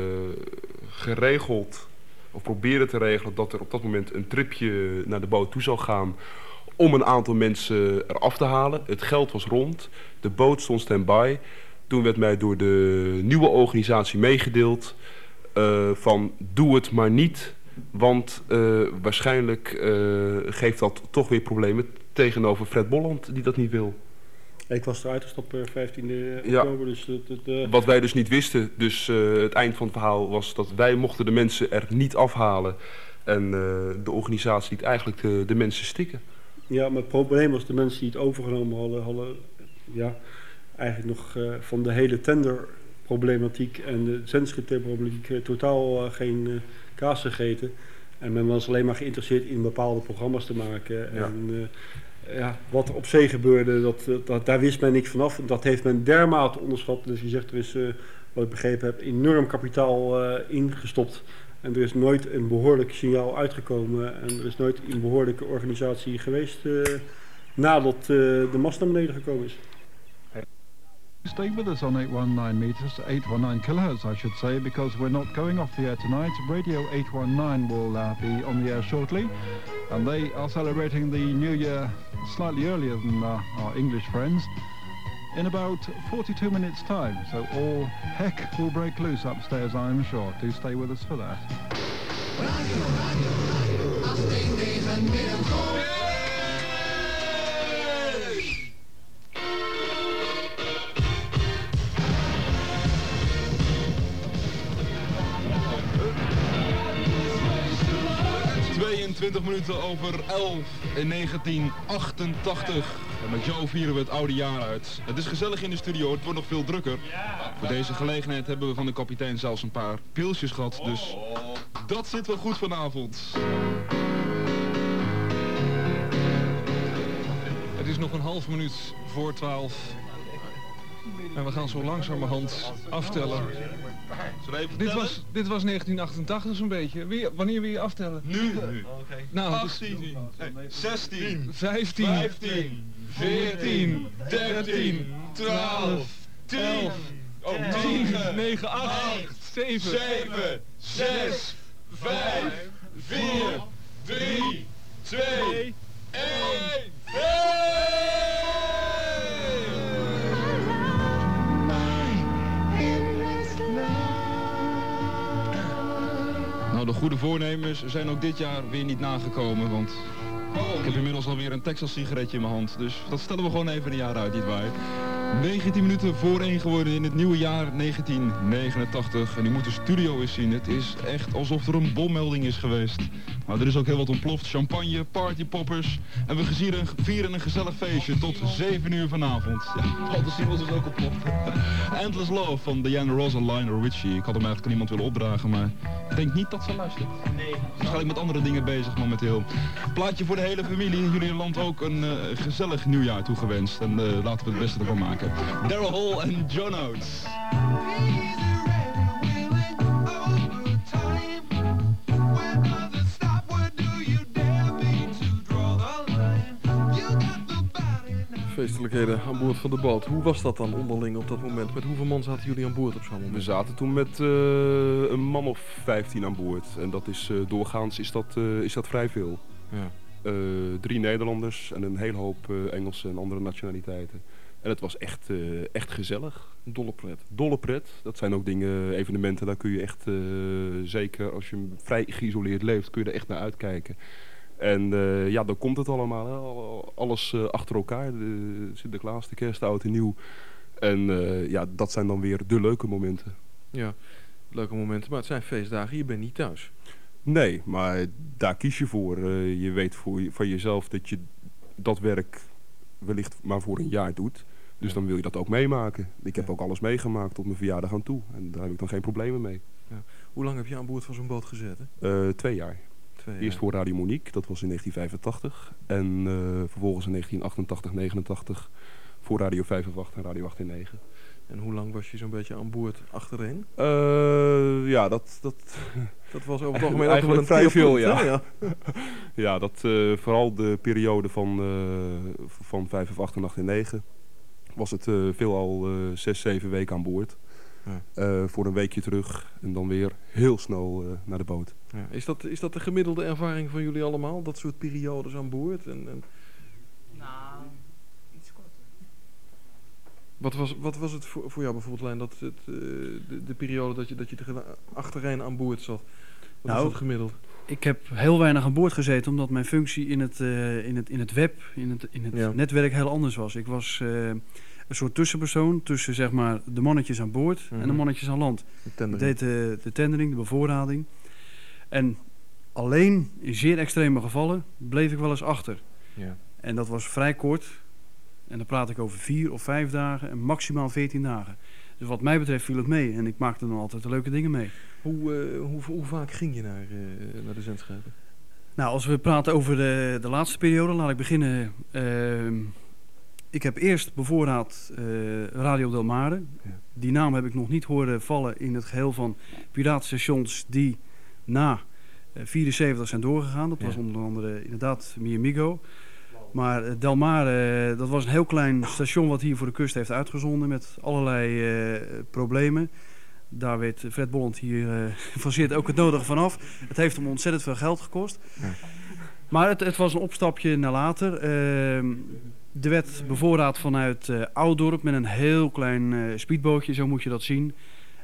geregeld, of proberen te regelen, dat er op dat moment een tripje naar de boot toe zou gaan om een aantal mensen eraf te halen. Het geld was rond, de boot stond stand-by. Toen werd mij door de nieuwe organisatie meegedeeld uh, van doe het maar niet, want uh, waarschijnlijk uh, geeft dat toch weer problemen tegenover Fred Bolland die dat niet wil. Ik was eruit gestapt per vijftiende oktober. Ja. Dus het, het, uh... Wat wij dus niet wisten, dus uh, het eind van het verhaal was dat wij mochten de mensen er niet afhalen. En uh, de organisatie liet eigenlijk de, de mensen stikken. Ja, maar het probleem was de mensen die het overgenomen hadden, hadden ja, eigenlijk nog uh, van de hele tenderproblematiek en de zendschipproblematiek uh, totaal uh, geen uh, kaas gegeten. En men was alleen maar geïnteresseerd in bepaalde programma's te maken. Ja. En uh, ja, wat er op zee gebeurde, dat, dat, daar wist men niks vanaf. Dat heeft men dermate onderschat. Dus je zegt, er is, uh, wat ik begrepen heb, enorm kapitaal uh, ingestopt. En er is nooit een behoorlijk signaal uitgekomen en er is nooit een behoorlijke organisatie geweest uh, nadat uh, de mast naar beneden gekomen is. Stay with us on eight one nine meters, eight one nine kilohertz I should say, because we're not going off the air tonight. Radio eight one nine will uh, be on the air shortly, and they are celebrating the new year slightly earlier than uh, our English friends. In about forty-two minutes time, so all heck will break loose upstairs, I'm sure. Do stay with us for that. tweeëntwintig minuten over elf in negentien achtentachtig. En met Joe vieren we het oude jaar uit. Het is gezellig in de studio, het wordt nog veel drukker. Voor deze gelegenheid hebben we van de kapitein zelfs een paar pilsjes gehad, dus dat zit wel goed vanavond. Het is nog een half minuut voor twaalf. En we gaan zo langzamerhand aftellen. Dit was, dit was negentien achtentachtig zo'n beetje. Wie, wanneer wil je aftellen? Nu. nu. Nou, achttien, zestien, vijftien, vijftien, veertien, dertien, twaalf, tien, tien, negen, acht, zeven, zeven, zes, vijf, vier, drie, twee, één. Nou, de goede voornemens zijn ook dit jaar weer niet nagekomen, want ik heb inmiddels alweer een Texas sigaretje in mijn hand. Dus dat stellen we gewoon even een jaar uit, nietwaar? negentien minuten voor één geworden in het nieuwe jaar negentien negenentachtig. En u moet de studio eens zien. Het is echt alsof er een bommelding is geweest. Nou, er is ook heel wat ontploft. Champagne, partypoppers. En we vieren, vieren een gezellig feestje tot zeven uur vanavond. Ja, Paul de Simons is ook ontploft. Endless Love van Diana Ross en Lionel Richie. Ik had hem eigenlijk aan iemand willen opdragen, maar ik denk niet dat ze luistert. Nee. Waarschijnlijk met andere dingen bezig momenteel. Plaatje voor de hele familie in jullie land ook een uh, gezellig nieuwjaar toegewenst. En uh, laten we het beste ervan maken. Daryl Hall en John Oates. Feestelijkheden aan boord van de boot. Hoe was dat dan onderling op dat moment? Met hoeveel man zaten jullie aan boord op zo'n moment? We zaten toen met uh, een man of vijftien aan boord. En dat is uh, doorgaans is dat, uh, is dat vrij veel. Ja. Uh, drie Nederlanders en een hele hoop uh, Engelse en andere nationaliteiten. En het was echt, uh, echt gezellig. Dolle pret. Dolle pret. Dat zijn ook dingen, evenementen, daar kun je echt, uh, zeker als je vrij geïsoleerd leeft, kun je er echt naar uitkijken. En uh, ja, dan komt het allemaal. Hè. Alles uh, achter elkaar. De Sinterklaas, de kerst, oud en nieuw. En uh, ja, dat zijn dan weer de leuke momenten. Ja, leuke momenten. Maar het zijn feestdagen. Je bent niet thuis. Nee, maar daar kies je voor. Uh, je weet voor je, van jezelf dat je dat werk wellicht maar voor een jaar doet. Dus ja. Dan wil je dat ook meemaken. Ik heb ja. ook alles meegemaakt tot mijn verjaardag aan toe. En daar heb ik dan geen problemen mee. Ja. Hoe lang heb je aan boord van zo'n boot gezeten? Uh, twee jaar. Twee Eerst voor Radio Monique, dat was in negentien vijfentachtig. En uh, vervolgens in negentien achtentachtig, negenentachtig voor Radio vijfenachtig en Radio achtentachtig. En hoe lang was je zo'n beetje aan boord achterin? Uh, ja, dat... Dat, dat was over het algemeen eigenlijk een vrij veel, ja. ja. Ja, dat uh, vooral de periode van, uh, van vijfenachtig en achtentachtig was het uh, veelal uh, zes, zeven weken aan boord. Ja. Uh, voor een weekje terug en dan weer heel snel uh, naar de boot. Ja. Is dat, is dat de gemiddelde ervaring van jullie allemaal? Dat soort periodes aan boord? En, en... Nou, iets korter. Wat was, wat was het voor, voor jou bijvoorbeeld, Lijn, dat het, uh, de, de periode dat je, dat je er achterin aan boord zat? Wat nou, was het gemiddeld? Ik heb heel weinig aan boord gezeten, omdat mijn functie in het, uh, in het, in het web, in het, in het ja. netwerk heel anders was. Ik was uh, een soort tussenpersoon tussen zeg maar, de mannetjes aan boord mm-hmm. en de mannetjes aan land. Ik deed de, de tendering, de bevoorrading. En alleen in zeer extreme gevallen bleef ik wel eens achter. Ja. En dat was vrij kort. En dan praat ik over vier of vijf dagen en maximaal veertien dagen. Dus wat mij betreft viel het mee. En ik maakte dan altijd de leuke dingen mee. Hoe, uh, hoe, hoe vaak ging je naar, uh, naar de zendschepen? Nou, als we praten over de, de laatste periode, laat ik beginnen. Uh, ik heb eerst bevoorraad uh, Radio Del Mare. Ja. Die naam heb ik nog niet horen vallen in het geheel van piratenstations die na uh, vierenzeventig zijn doorgegaan. Dat ja. was onder andere inderdaad Mi Amigo. Maar uh, Del Mare, uh, dat was een heel klein station wat hier voor de kust heeft uitgezonden met allerlei uh, problemen. Daar weet Fred Bolland hier uh, van zit ook het nodige vanaf. Het heeft hem ontzettend veel geld gekost. Ja. Maar het, het was een opstapje naar later. Uh, er werd bevoorraad vanuit uh, Ouddorp met een heel klein uh, speedbootje, zo moet je dat zien.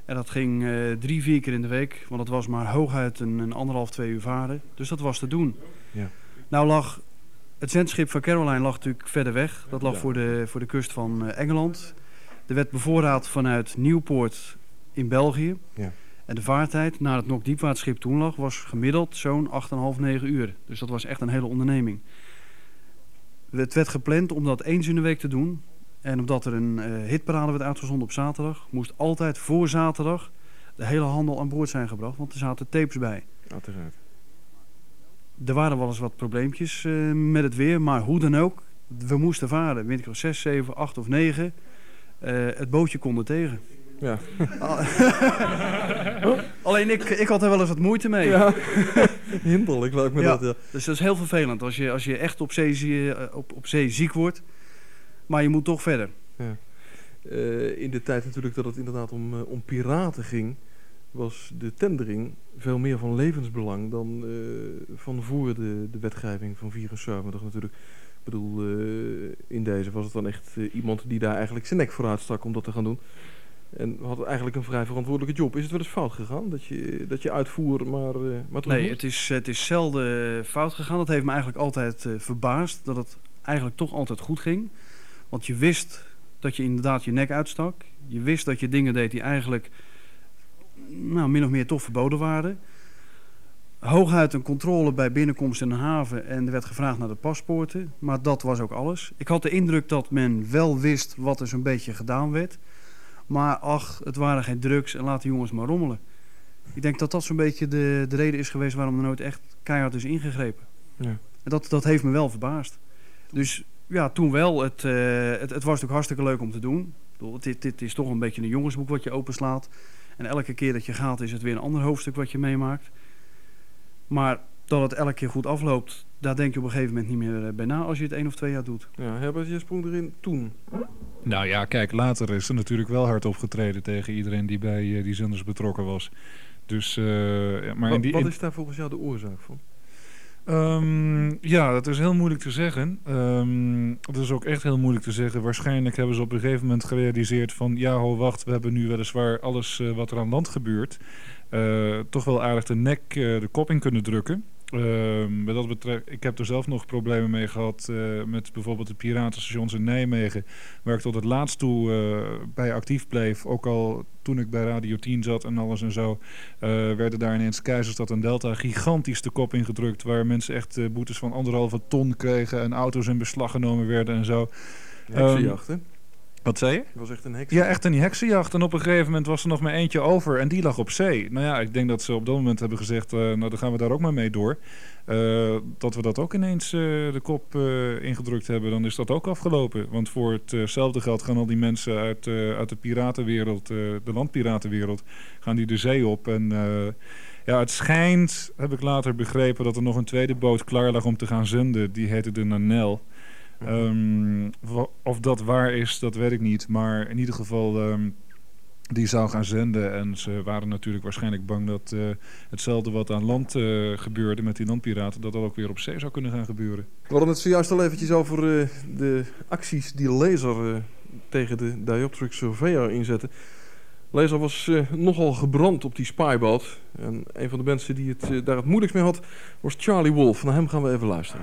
En dat ging uh, drie, vier keer in de week, want het was maar hooguit een, een anderhalf, twee uur varen. Dus dat was te doen. Ja. Nou lag het zendschip van Caroline lag natuurlijk verder weg. Dat lag ja. voor, de, voor de kust van uh, Engeland. Er werd bevoorraad vanuit Nieuwpoort in België. Ja. En de vaartijd naar het Noorddiepwaartschip toen lag was gemiddeld zo'n acht komma vijf, negen uur. Dus dat was echt een hele onderneming. Het werd gepland om dat eens in de week te doen. En omdat er een uh, hitparade werd uitgezonden op zaterdag, moest altijd voor zaterdag de hele handel aan boord zijn gebracht, want er zaten tapes bij. Uiteraard. Er waren wel eens wat probleempjes uh, met het weer, maar hoe dan ook, we moesten varen. Windkracht zes, zeven, acht of negen. Uh, het bootje kon er tegen. Ja. Alleen ik, ik had er wel eens wat moeite mee. Ja. Hinderlijk lijkt me ja. dat. Ja. Dus dat is heel vervelend als je, als je echt op zee, op, op zee ziek wordt. Maar je moet toch verder. Ja. Uh, in de tijd natuurlijk dat het inderdaad om, uh, om piraten ging, was de tendering veel meer van levensbelang dan uh, van voor de, de wetgeving van vierenzeventig natuurlijk. Ik bedoel, uh, in deze was het dan echt uh, iemand die daar eigenlijk zijn nek voor uitstak om dat te gaan doen. En we hadden eigenlijk een vrij verantwoordelijke job. Is het wel eens fout gegaan dat je, dat je uitvoer maar, uh, maar terug Nee, het is, het is zelden fout gegaan. Dat heeft me eigenlijk altijd uh, verbaasd dat het eigenlijk toch altijd goed ging. Want je wist dat je inderdaad je nek uitstak. Je wist dat je dingen deed die eigenlijk nou, min of meer toch verboden waren. Hooguit een controle bij binnenkomst in een haven en er werd gevraagd naar de paspoorten. Maar dat was ook alles. Ik had de indruk dat men wel wist wat er zo'n beetje gedaan werd. Maar ach, het waren geen drugs en laat de jongens maar rommelen. Ik denk dat dat zo'n beetje de, de reden is geweest waarom er nooit echt keihard is ingegrepen. Ja. En dat, dat heeft me wel verbaasd. Dus ja, toen wel. Het, uh, het, het was natuurlijk hartstikke leuk om te doen. Ik bedoel, dit, dit is toch een beetje een jongensboek wat je openslaat. En elke keer dat je gaat is het weer een ander hoofdstuk wat je meemaakt. Maar dat het elke keer goed afloopt, daar denk je op een gegeven moment niet meer bij na als je het één of twee jaar doet. Ja, Herbert, je sprong erin toen. Nou ja, kijk, later is er natuurlijk wel hard opgetreden tegen iedereen die bij uh, die zenders betrokken was. Dus, uh, maar wat, in die, wat is daar volgens jou de oorzaak van? Um, ja, dat is heel moeilijk te zeggen. Um, dat is ook echt heel moeilijk te zeggen. Waarschijnlijk hebben ze op een gegeven moment gerealiseerd van ja, ho, wacht, we hebben nu weliswaar alles uh, wat er aan land gebeurt, uh, toch wel aardig de nek, uh, de kop in kunnen drukken. Uh, met dat betreft, ik heb er zelf nog problemen mee gehad uh, met bijvoorbeeld de piratenstations in Nijmegen, waar ik tot het laatst toe uh, bij actief bleef. Ook al toen ik bij Radio tien zat en alles en zo, uh, werden daar ineens Keizerstad en Delta gigantisch de kop ingedrukt, waar mensen echt uh, boetes van anderhalve ton kregen en auto's in beslag genomen werden en zo. Heksenjacht, hè? Wat zei je? Het was echt een heksenjacht. Ja, echt een heksenjacht. En op een gegeven moment was er nog maar eentje over en die lag op zee. Nou ja, ik denk dat ze op dat moment hebben gezegd, uh, nou dan gaan we daar ook maar mee door. Uh, dat we dat ook ineens uh, de kop uh, ingedrukt hebben, dan is dat ook afgelopen. Want voor hetzelfde uh geld gaan al die mensen uit, uh, uit de piratenwereld, uh, de landpiratenwereld, gaan die de zee op. En uh, ja, het schijnt, heb ik later begrepen, dat er nog een tweede boot klaar lag om te gaan zenden. Die heette de Nanel. Um, of dat waar is, dat weet ik niet. Maar in ieder geval, um, die zou gaan zenden. En ze waren natuurlijk waarschijnlijk bang dat uh, hetzelfde wat aan land uh, gebeurde met die landpiraten, dat dat ook weer op zee zou kunnen gaan gebeuren. We hadden het zojuist al eventjes over uh, de acties die Laser uh, tegen de Dioptric Surveyor inzette. Laser was uh, nogal gebrand op die spyboot. En een van de mensen die het, uh, daar het moeilijkst mee had, was Charlie Wolf. Naar hem gaan we even luisteren.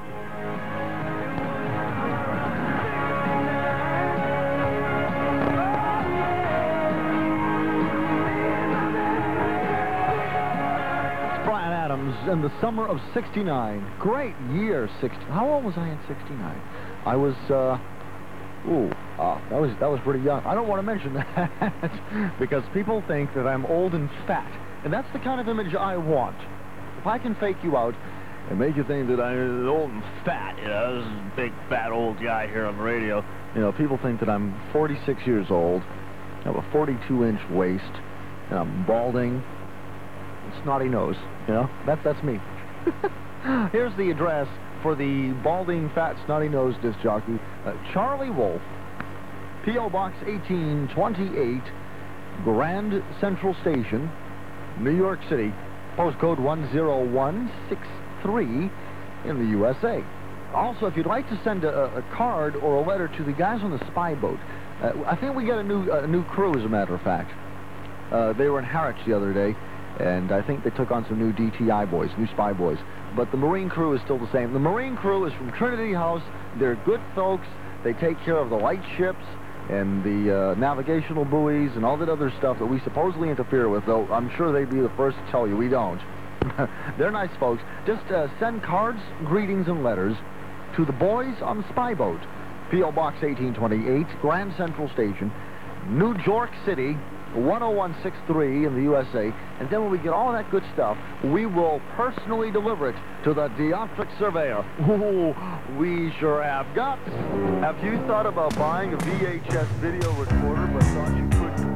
In the summer of sixty-nine. Great year, sixty. How old was I in sixty-nine? I was, uh, ooh, uh, that was, that was pretty young. I don't want to mention that because people think that I'm old and fat. And that's the kind of image I want. If I can fake you out and make you think that I'm old and fat, you know, this is a big fat old guy here on the radio. You know, people think that I'm forty-six years old, I have a forty-two inch waist, and I'm balding. Snotty nose, you know, that's that's me. Here's the address for the balding, fat, snotty nose disc jockey, uh, Charlie Wolf, P O Box eighteen twenty-eight, Grand Central Station, New York City, postcode one zero one six three in the U S A. Also, if you'd like to send a, a card or a letter to the guys on the spy boat, uh, I think we got a new a new crew, as a matter of fact. Uh, they were in Harwich the other day, and I think they took on some new D T I boys, new spy boys. But the Marine crew is still the same. The Marine crew is from Trinity House. They're good folks. They take care of the light ships and the uh, navigational buoys and all that other stuff that we supposedly interfere with, though I'm sure they'd be the first to tell you we don't. They're nice folks. Just uh, send cards, greetings, and letters to the boys on the spy boat. P O Box eighteen twenty-eight, Grand Central Station, New York City, one oh one six three in the U S A. And then when we get all that good stuff, we will personally deliver it to the Dioptric Surveyor. Ooh, we sure have guts. Have you thought about buying a V H S video recorder but thought you couldn't?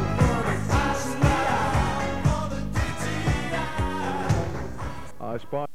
I spot